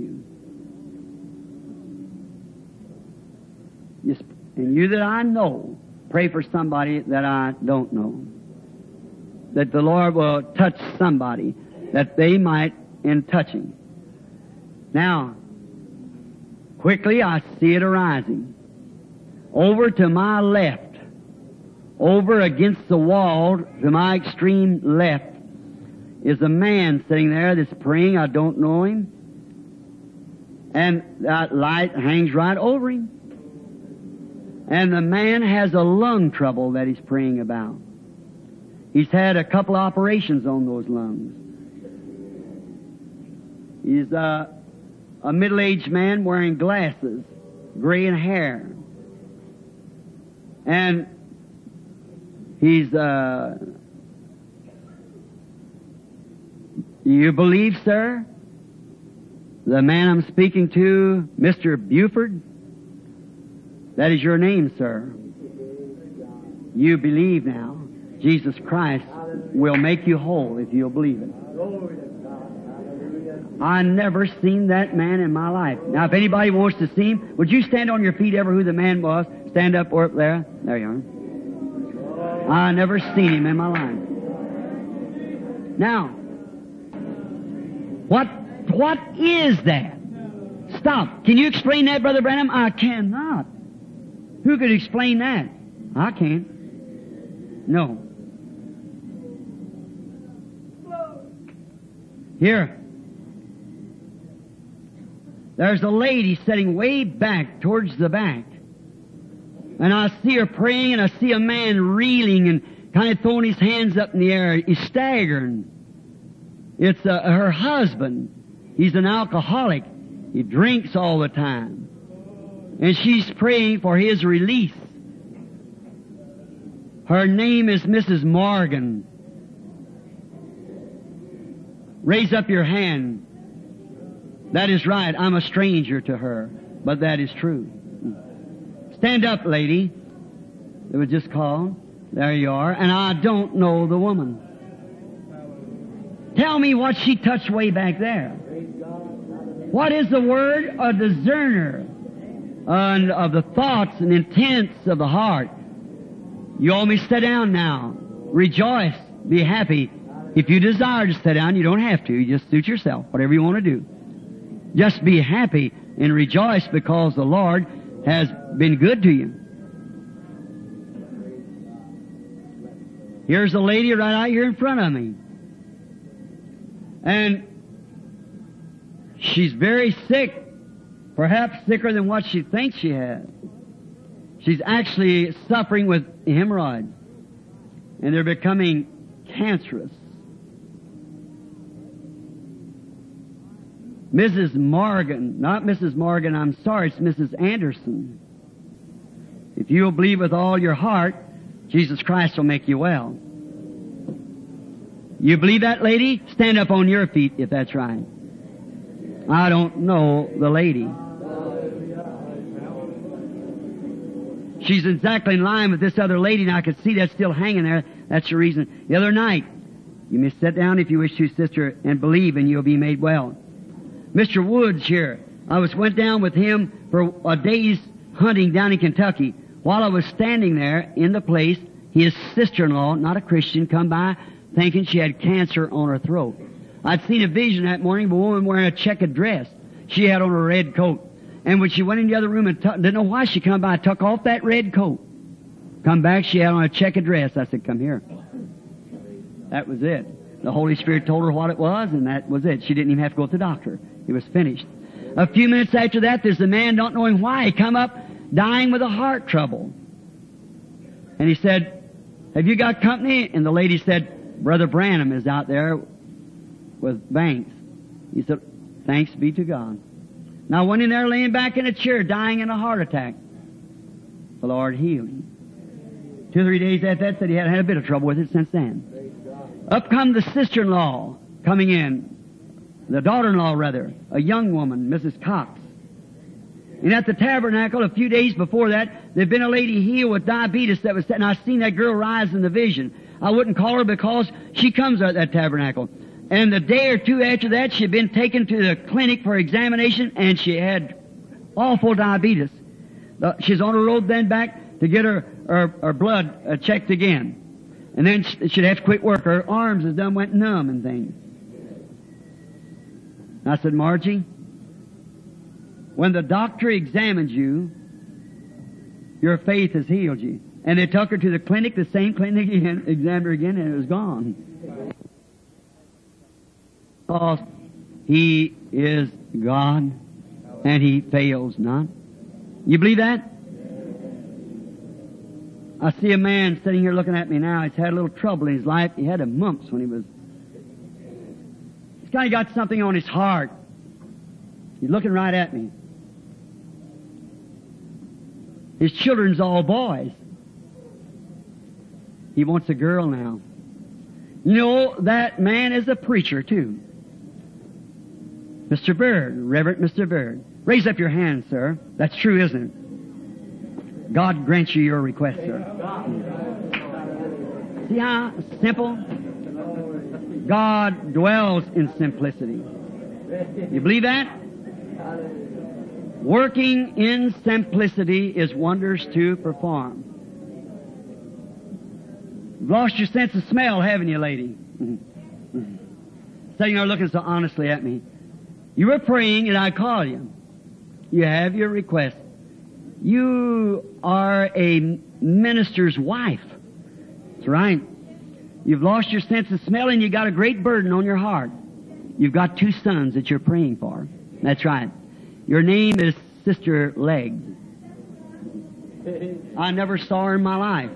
S1: you. And you that I know, pray for somebody that I don't know. That the Lord will touch somebody, that they might in touching. Now, quickly I see it arising. Over to my left, over against the wall to my extreme left, is a man sitting there that's praying. I don't know him. And that light hangs right over him. And the man has a lung trouble that he's praying about. He's had a couple of operations on those lungs. He's a middle-aged man wearing glasses, gray in hair. And he's, you believe, sir, the man I'm speaking to, Mr. Buford? That is your name, sir. You believe now. Jesus Christ will make you whole if you'll believe it. I never seen that man in my life. Now, if anybody wants to see him, would you stand on your feet, ever who the man was? Stand up or up there. There you are. I never seen him in my life. Now, what is that? Stop. Can you explain that, Brother Branham? I cannot. Who could explain that? I can't. No. Here. There's a lady sitting way back, towards the back. And I see her praying, and I see a man reeling and kind of throwing his hands up in the air. He's staggering. It's her husband. He's an alcoholic. He drinks all the time. And she's praying for his release. Her name is Mrs. Morgan. Raise up your hand. That is right. I'm a stranger to her, but that is true. Stand up, lady. It was just called. There you are. And I don't know the woman. Tell me what she touched way back there. What is the word? A discerner of the thoughts and intents of the heart. You all may sit down now. Rejoice. Be happy. If you desire to sit down, you don't have to. You just suit yourself, whatever you want to do. Just be happy and rejoice because the Lord has been good to you. Here's a lady right out here in front of me. And she's very sick, perhaps sicker than what she thinks she has. She's actually suffering with hemorrhoids, and they're becoming cancerous. Mrs. Morgan, not Mrs. Morgan, I'm sorry, it's Mrs. Anderson. If you'll believe with all your heart, Jesus Christ will make you well. You believe that, lady? Stand up on your feet if that's right. I don't know the lady. She's exactly in line with this other lady, and I could see that still hanging there. That's the reason. The other night, you may sit down if you wish to, sister, and believe, and you'll be made well. Mr. Woods here, went down with him for a day's hunting down in Kentucky. While I was standing there in the place, his sister-in-law, not a Christian, come by thinking she had cancer on her throat. I'd seen a vision that morning of a woman wearing a checkered dress. She had on a red coat. And when she went in the other room and didn't know why she come by, took off that red coat. Come back, she had on a checkered dress. I said, come here. That was it. The Holy Spirit told her what it was, and that was it. She didn't even have to go to the doctor. It was finished. A few minutes after that, there's a man, not knowing why, he come up dying with a heart trouble. And he said, have you got company? And the lady said, Brother Branham is out there with Banks. He said, thanks be to God. Now I went in there laying back in a chair, dying in a heart attack. The Lord healed him. 2 or 3 days after that, said he hadn't had a bit of trouble with it since then. Up come the sister-in-law coming in. The daughter-in-law, rather, a young woman, Mrs. Cox. And at the tabernacle, a few days before that, there'd been a lady healed with diabetes that was sitting. I seen that girl rise in the vision. I wouldn't call her because she comes at that tabernacle. And the day or two after that, she'd been taken to the clinic for examination, and she had awful diabetes. She's on the road then back to get her blood checked again. And then she'd have to quit work. Her arms as done went numb and things. I said, Margie, when the doctor examined you, your faith has healed you. And they took her to the clinic, the same clinic again, examined her again, and it was gone. Because He is God, and He fails not. You believe that? I see a man sitting here looking at me now. He's had a little trouble in his life. He had a mumps when he was... He's kind of got something on his heart. He's looking right at me. His children's all boys. He wants a girl now. You know, that man is a preacher, too. Mr. Bird, Reverend Mr. Bird. Raise up your hand, sir. That's true, isn't it? God grant you your request, sir. See how simple? God dwells in simplicity. You believe that? Working in simplicity is wonders to perform. You've lost your sense of smell, haven't you, lady? Sitting there looking so honestly at me. You were praying and I called you. You have your request. You are a minister's wife. That's right. You've lost your sense of smell and you got a great burden on your heart. You've got 2 sons that you're praying for. That's right. Your name is Sister Legs. I never saw her in my life.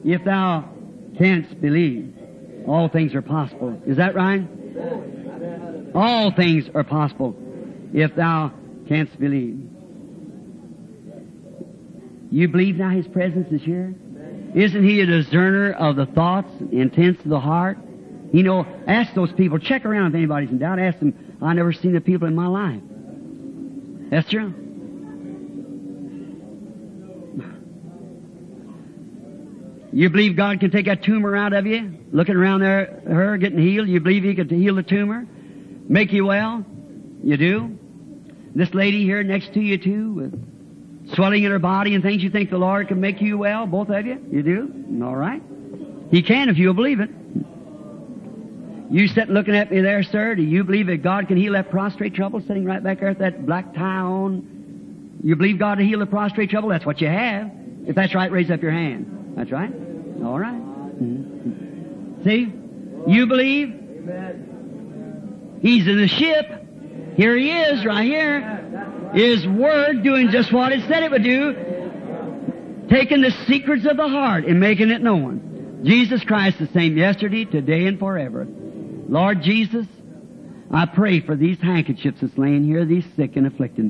S1: if thou canst believe, all things are possible. Is that right? All things are possible if thou canst believe. You believe now His presence is here? Isn't He a discerner of the thoughts, the intents of the heart? You know, ask those people, check around if anybody's in doubt, ask them, I've never seen the people in my life. That's true. You believe God can take that tumor out of you? Looking around there, her getting healed, you believe He could heal the tumor? Make you well? You do? This lady here next to you too, with swelling in her body and things, you think the Lord can make you well? Both of you? You do? All right. He can if you'll believe it. You sitting looking at me there, sir, do you believe that God can heal that prostrate trouble sitting right back there with that black tie on? You believe God to heal the prostrate trouble? That's what you have. If that's right, raise up your hand. That's right. All right. Mm-hmm. See? You believe? He's in the ship. Here He is, right here. His Word doing just what it said it would do. Taking the secrets of the heart and making it known. Jesus Christ the same yesterday, today, and forever. Lord Jesus, I pray for these handkerchiefs that's laying here, these sick and afflicted.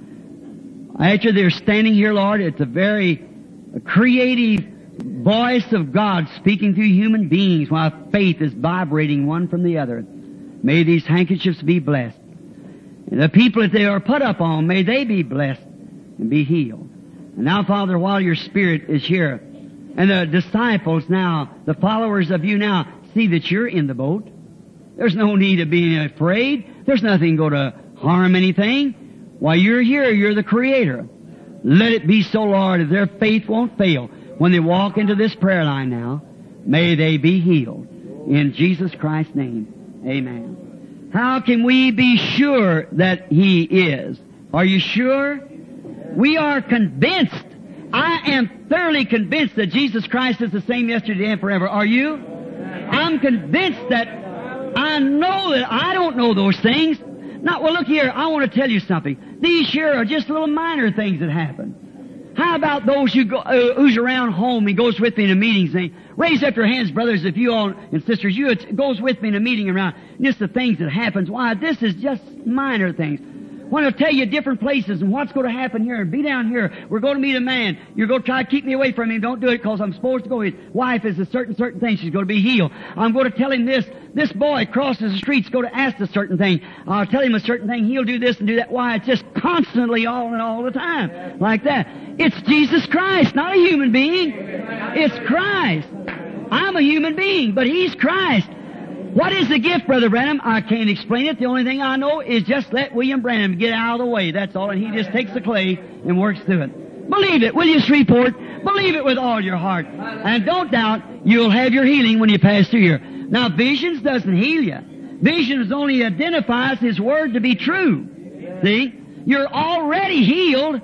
S1: After they're standing here, Lord, it's a very creative voice of God speaking through human beings while faith is vibrating one from the other. May these handkerchiefs be blessed. And the people that they are put up on, may they be blessed and be healed. And now, Father, while your Spirit is here, and the disciples now, the followers of you now, see that you're in the boat. There's no need of being afraid. There's nothing going to harm anything. While you're here, you're the Creator. Let it be so, Lord, that their faith won't fail. When they walk into this prayer line now, may they be healed. In Jesus Christ's name, amen. How can we be sure that He is? Are you sure? We are convinced. I am thoroughly convinced that Jesus Christ is the same yesterday and forever. Are you? I'm convinced that I know that I don't know those things. Now, well, look here, I want to tell you something. These here are just little minor things that happen. How about those who's around home and goes with me in a meeting? Raise up your hands, brothers, if you all and sisters, you goes with me in a meeting around. Just the things that happens. Why, this is just minor things. I want to tell you different places and what's going to happen here. And be down here. We're going to meet a man. You're going to try to keep me away from him. Don't do it because I'm supposed to go. His wife is a certain thing. She's going to be healed. I'm going to tell him this. This boy crosses the streets, go to ask a certain thing. I'll tell him a certain thing. He'll do this and do that. Why, it's just constantly all the time. Like that. It's Jesus Christ, not a human being. It's Christ. I'm a human being, but He's Christ. What is the gift, Brother Branham? I can't explain it. The only thing I know is just let William Branham get out of the way. That's all. And he just takes the clay and works through it. Believe it, will you, Shreveport? Believe it with all your heart. And don't doubt you'll have your healing when you pass through here. Now, visions doesn't heal you. Visions only identifies His Word to be true. See? You're already healed.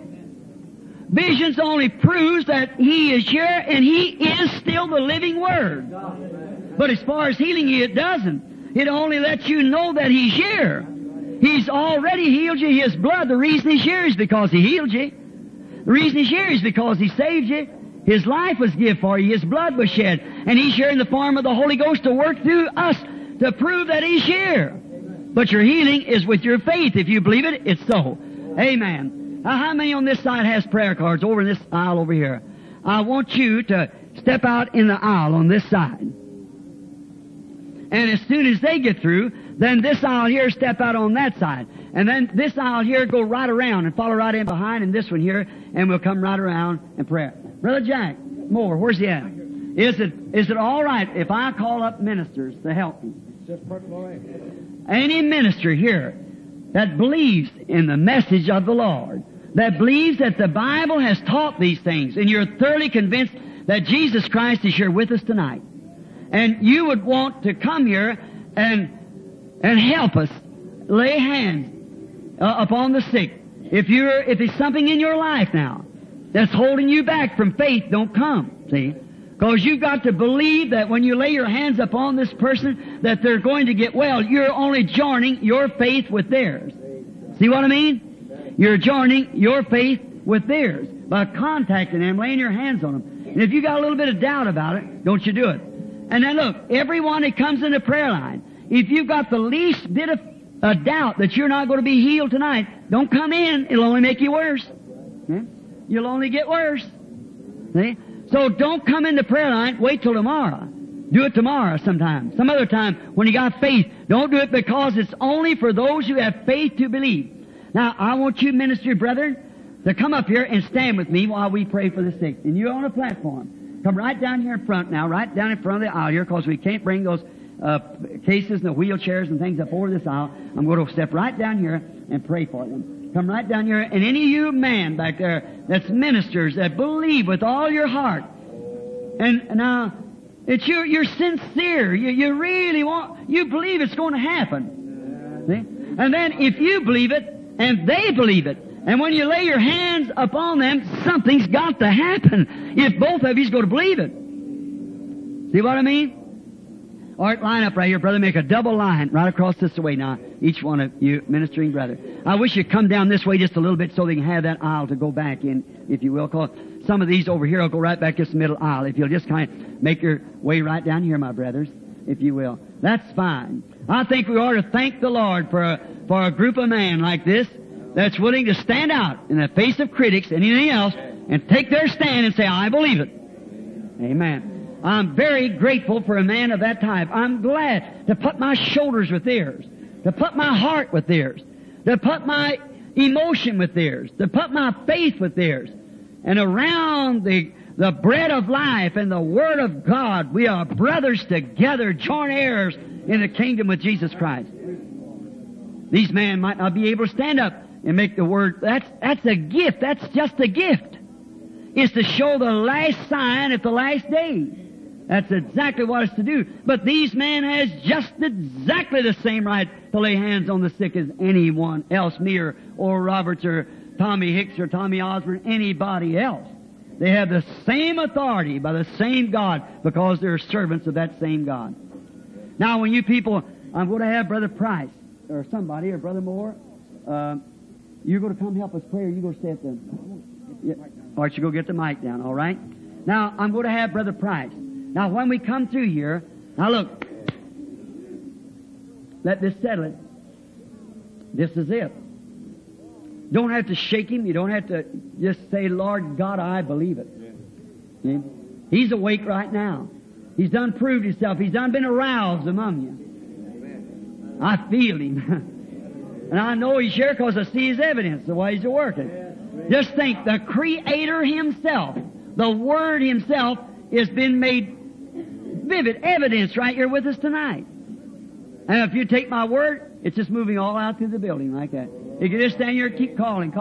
S1: Visions only proves that He is here and He is still the living Word. But as far as healing you, it doesn't. It only lets you know that He's here. He's already healed you. His blood, the reason He's here is because He healed you. The reason He's here is because He saved you. His life was given for you. His blood was shed. And He's here in the form of the Holy Ghost to work through us to prove that He's here. But your healing is with your faith. If you believe it, it's so. Amen. Now, how many on this side has prayer cards over in this aisle over here? I want you to step out in the aisle on this side. And as soon as they get through, then this aisle here step out on that side. And then this aisle here go right around and follow right in behind, and this one here, and we'll come right around and pray. Brother Jack Moore, where's he at? Is it all right if I call up ministers to help me?
S2: Just perfect, all right.
S1: Any minister here that believes in the message of the Lord, that believes that the Bible has taught these things, and you're thoroughly convinced that Jesus Christ is here with us tonight, and you would want to come here and help us lay hands upon the sick. If it's something in your life now that's holding you back from faith, don't come. See? Because you've got to believe that when you lay your hands upon this person that they're going to get well. You're only joining your faith with theirs. See what I mean? You're joining your faith with theirs by contacting them, laying your hands on them. And if you got a little bit of doubt about it, don't you do it. And then look, everyone that comes in the prayer line, if you've got the least bit of a doubt that you're not going to be healed tonight, don't come in. It'll only make you worse. Okay? You'll only get worse. See? So don't come in the prayer line. Wait till tomorrow. Do it tomorrow sometime. Some other time when you got faith. Don't do it because it's only for those who have faith to believe. Now, I want you, ministry brethren, to come up here and stand with me while we pray for the sick. And you're on a platform. Come right down here in front now, right down in front of the aisle here, because we can't bring those cases and the wheelchairs and things up over this aisle. I'm going to step right down here and pray for them. Come right down here. And any of you men back there that's ministers that believe with all your heart. And now, it's you're sincere. You really you believe it's going to happen. See? And then if you believe it, and they believe it, and when you lay your hands upon them, something's got to happen if both of you's going to believe it. See what I mean? All right, line up right here, brother. Make a double line right across this way now. Each one of you ministering brother. I wish you'd come down this way just a little bit so they can have that aisle to go back in, if you will. Cause some of these over here will go right back this middle aisle. If you'll just kind of make your way right down here, my brothers, if you will. That's fine. I think we ought to thank the Lord for a group of men like this that's willing to stand out in the face of critics and anything else and take their stand and say, I believe it. Amen. I'm very grateful for a man of that type. I'm glad to put my shoulders with theirs, to put my heart with theirs, to put my emotion with theirs, to put my faith with theirs. And around the bread of life and the Word of God, we are brothers together, joint heirs in the kingdom with Jesus Christ. These men might not be able to stand up and make the Word. That's a gift. That's just a gift. It's to show the last sign at the last day. That's exactly what it's to do. But these men has just exactly the same right to lay hands on the sick as anyone else, me or Oral Roberts or Tommy Hicks or Tommy Osborne, anybody else. They have the same authority by the same God because they're servants of that same God. Now, when you people, I'm going to have Brother Price or somebody or Brother Moore, you're going to come help us pray, or you're going to stay at the... Yeah. All right, you go get the mic down, all right? Now, I'm going to have Brother Price. Now, when we come through here, now look, let this settle it. This is it. Don't have to shake him. You don't have to just say, Lord God, I believe it. Yeah. He's awake right now. He's done proved himself. He's done been aroused among you. I feel him. And I know he's here because I see his evidence, the way he's working. Just think, the Creator Himself, the Word Himself, has been made vivid evidence right here with us tonight. And if you take my word, it's just moving all out through the building like that. You can just stand here and keep calling.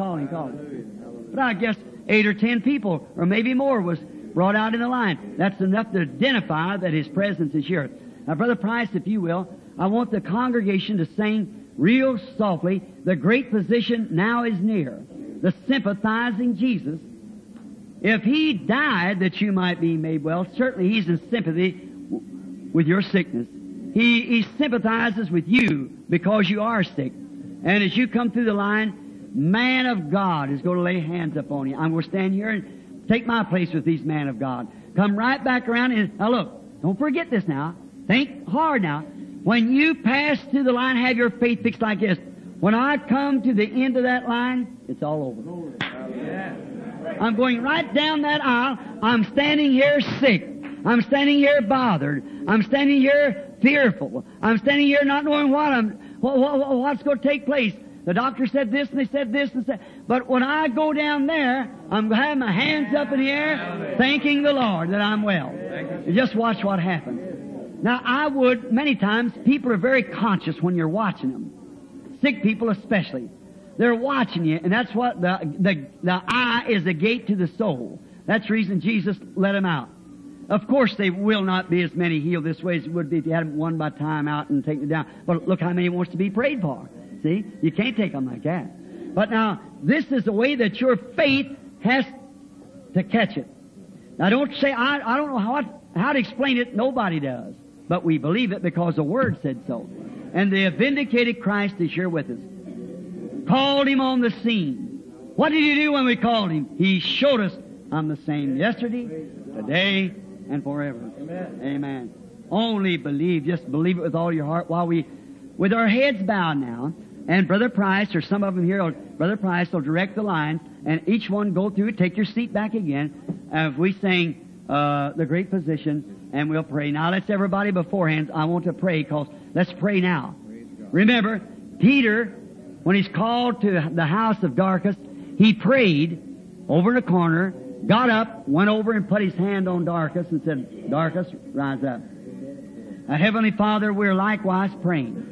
S1: But I guess 8 or 10 people, or maybe more, was brought out in the line. That's enough to identify that His presence is here. Now, Brother Price, if you will, I want the congregation to sing real softly, "The great physician now is near." The sympathizing Jesus. If He died that you might be made well, certainly He's in sympathy with your sickness. He sympathizes with you because you are sick. And as you come through the line, man of God is going to lay hands upon you. I'm going to stand here and take my place with these men of God. Come right back around and, now look, don't forget this now. Think hard now. When you pass through the line, have your faith fixed like this. When I come to the end of that line, it's all over. I'm going right down that aisle. I'm standing here sick. I'm standing here bothered. I'm standing here fearful. I'm standing here not knowing what's going to take place. The doctor said this, and they said this, and said. But when I go down there, I'm going to have my hands up in the air, thanking the Lord that I'm well. Just watch what happens. Now, I would, many times, people are very conscious when you're watching them. Sick people especially. They're watching you, and that's what the eye is the gate to the soul. That's the reason Jesus let them out. Of course, they will not be as many healed this way as it would be if you had them one by time out and taken it down. But look how many wants to be prayed for. See? You can't take them like that. But now, this is the way that your faith has to catch it. Now, don't say, I don't know how to explain it. Nobody does. But we believe it because the Word said so. And the vindicated Christ is here with us. Called Him on the scene. What did He do when we called Him? He showed us I'm the same yesterday, today, and forever. Amen. Only believe. Just believe it with all your heart while with our heads bowed now. And Brother Price, or some of them here, Brother Price will direct the line, and each one go through it. Take your seat back again. As we sing the great physician, and we'll pray. Now let's everybody beforehand. I want to pray, because let's pray now. Remember, Peter, when he's called to the house of Dorcas, he prayed over in a corner, got up, went over and put his hand on Dorcas and said, Dorcas, rise up. Heavenly Father, we're likewise praying.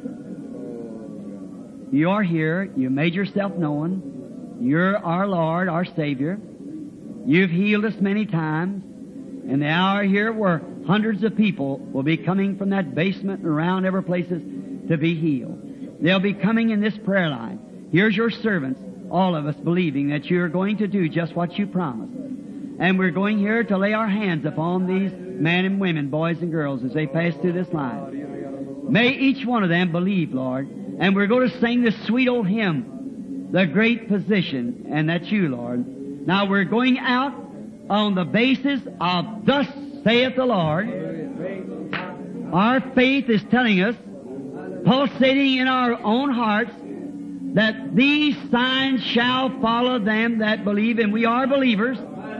S1: You are here. You made yourself known. You're our Lord, our Savior. You've healed us many times. And the hour here where hundreds of people will be coming from that basement and around every places to be healed. They'll be coming in this prayer line. Here's your servants, all of us believing that you're going to do just what you promised. And we're going here to lay our hands upon these men and women, boys and girls, as they pass through this line. May each one of them believe, Lord. And we're going to sing this sweet old hymn, The Great Physician, and that's you, Lord. Now we're going out on the basis of Thus saith the Lord. Our faith is telling us, pulsating in our own hearts, that these signs shall follow them that believe, and we are believers.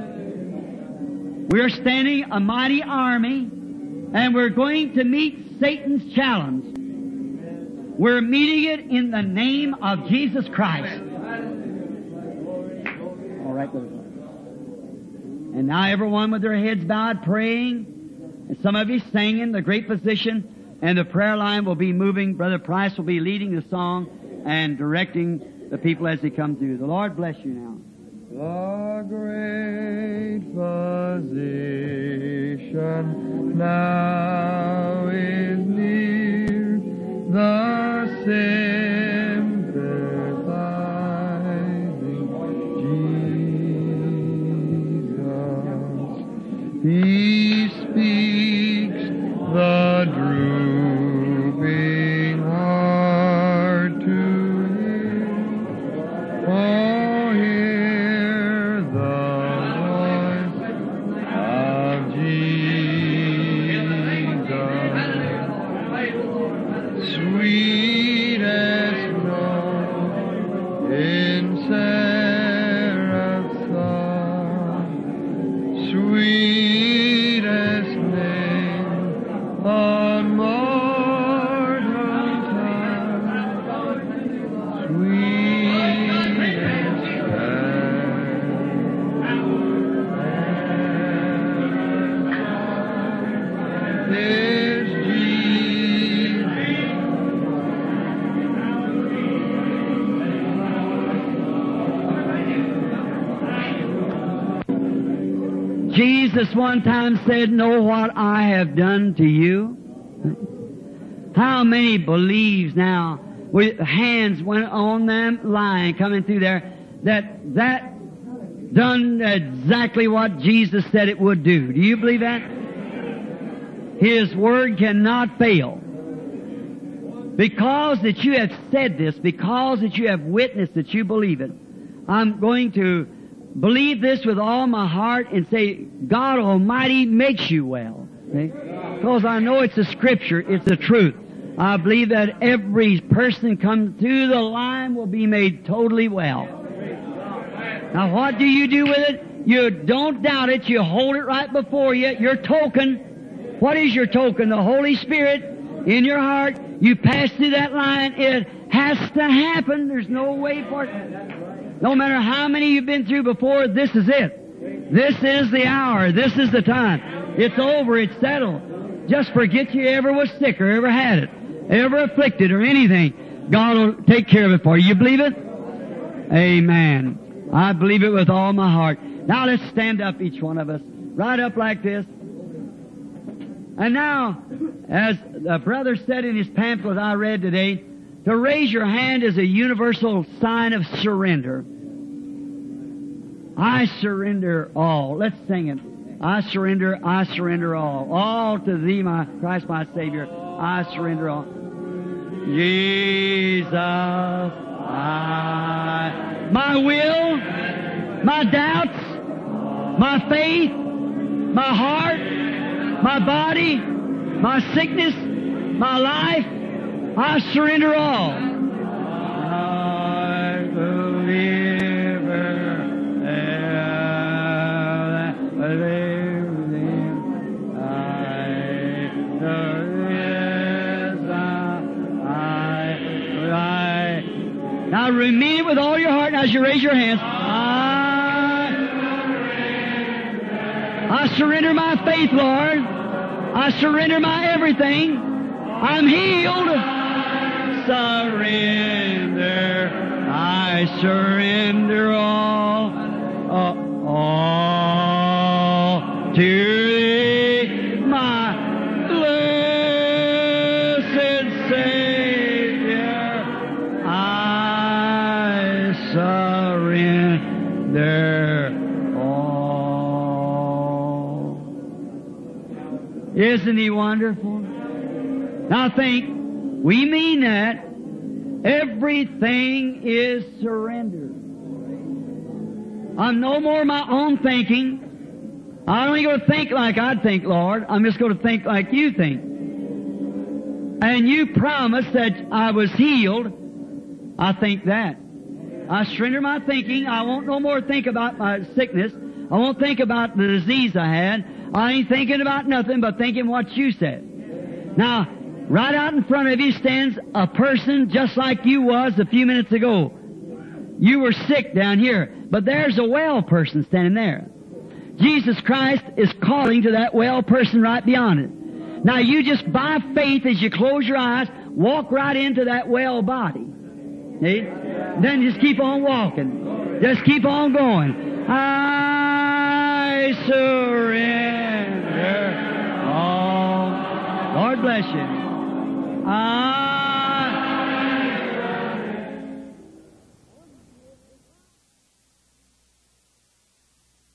S1: We are standing a mighty army, and we're going to meet Satan's challenge. We're meeting it in the name of Jesus Christ. All right, brother. And now everyone with their heads bowed praying, and some of you singing the great physician, and the prayer line will be moving. Brother Price will be leading the song and directing the people as they come through. The Lord bless you now. The great physician now is near, the sympathizing Jesus. He speaks the drooping heart to hear. Oh, hear the voice of Jesus, sweetest note in seraph's song, sweetest name on mortal tongue, sweetest is Jesus one time said, know what I have done to you? How many believes now, with hands went on them line coming through there, that done exactly what Jesus said it would do? Do you believe that? His word cannot fail. Because that you have said this, because that you have witnessed that you believe it, I'm going to believe this with all my heart and say, God Almighty makes you well. Okay? Because I know it's the Scripture, it's the truth. I believe that every person comes through the line will be made totally well. Now what do you do with it? You don't doubt it, you hold it right before you, your token. What is your token? The Holy Spirit in your heart. You pass through that line, it has to happen. There's no way for it. No matter how many you've been through before, this is it. This is the hour. This is the time. It's over. It's settled. Just forget you ever was sick or ever had it, ever afflicted or anything. God will take care of it for you. You believe it? Amen. I believe it with all my heart. Now let's stand up, each one of us. Right up like this. And now, as the brother said in his pamphlet I read today, to raise your hand is a universal sign of surrender. I surrender all. Let's sing it. I surrender all. All to Thee, my Christ, my Savior. I surrender all. Jesus, my will, my doubts, my faith, my heart, my body, my sickness, my life. I surrender all. I believe Now repeat it with all your heart as you raise your hands. I surrender my faith, Lord. I surrender my everything. I'm healed. Surrender. I surrender all to Thee, my blessed Savior. I surrender all. Isn't He wonderful? Now think, we mean that everything is surrendered. I'm no more my own thinking. I'm only going to think like I'd think, Lord. I'm just going to think like You think. And You promised that I was healed. I think that. I surrender my thinking. I won't no more think about my sickness. I won't think about the disease I had. I ain't thinking about nothing but thinking what You said. Now, right out in front of you stands a person just like you was a few minutes ago. You were sick down here, but there's a well person standing there. Jesus Christ is calling to that well person right beyond it. Now you just by faith, as you close your eyes, walk right into that well body. See? Then just keep on walking. Just keep on going. I surrender all. Lord bless you.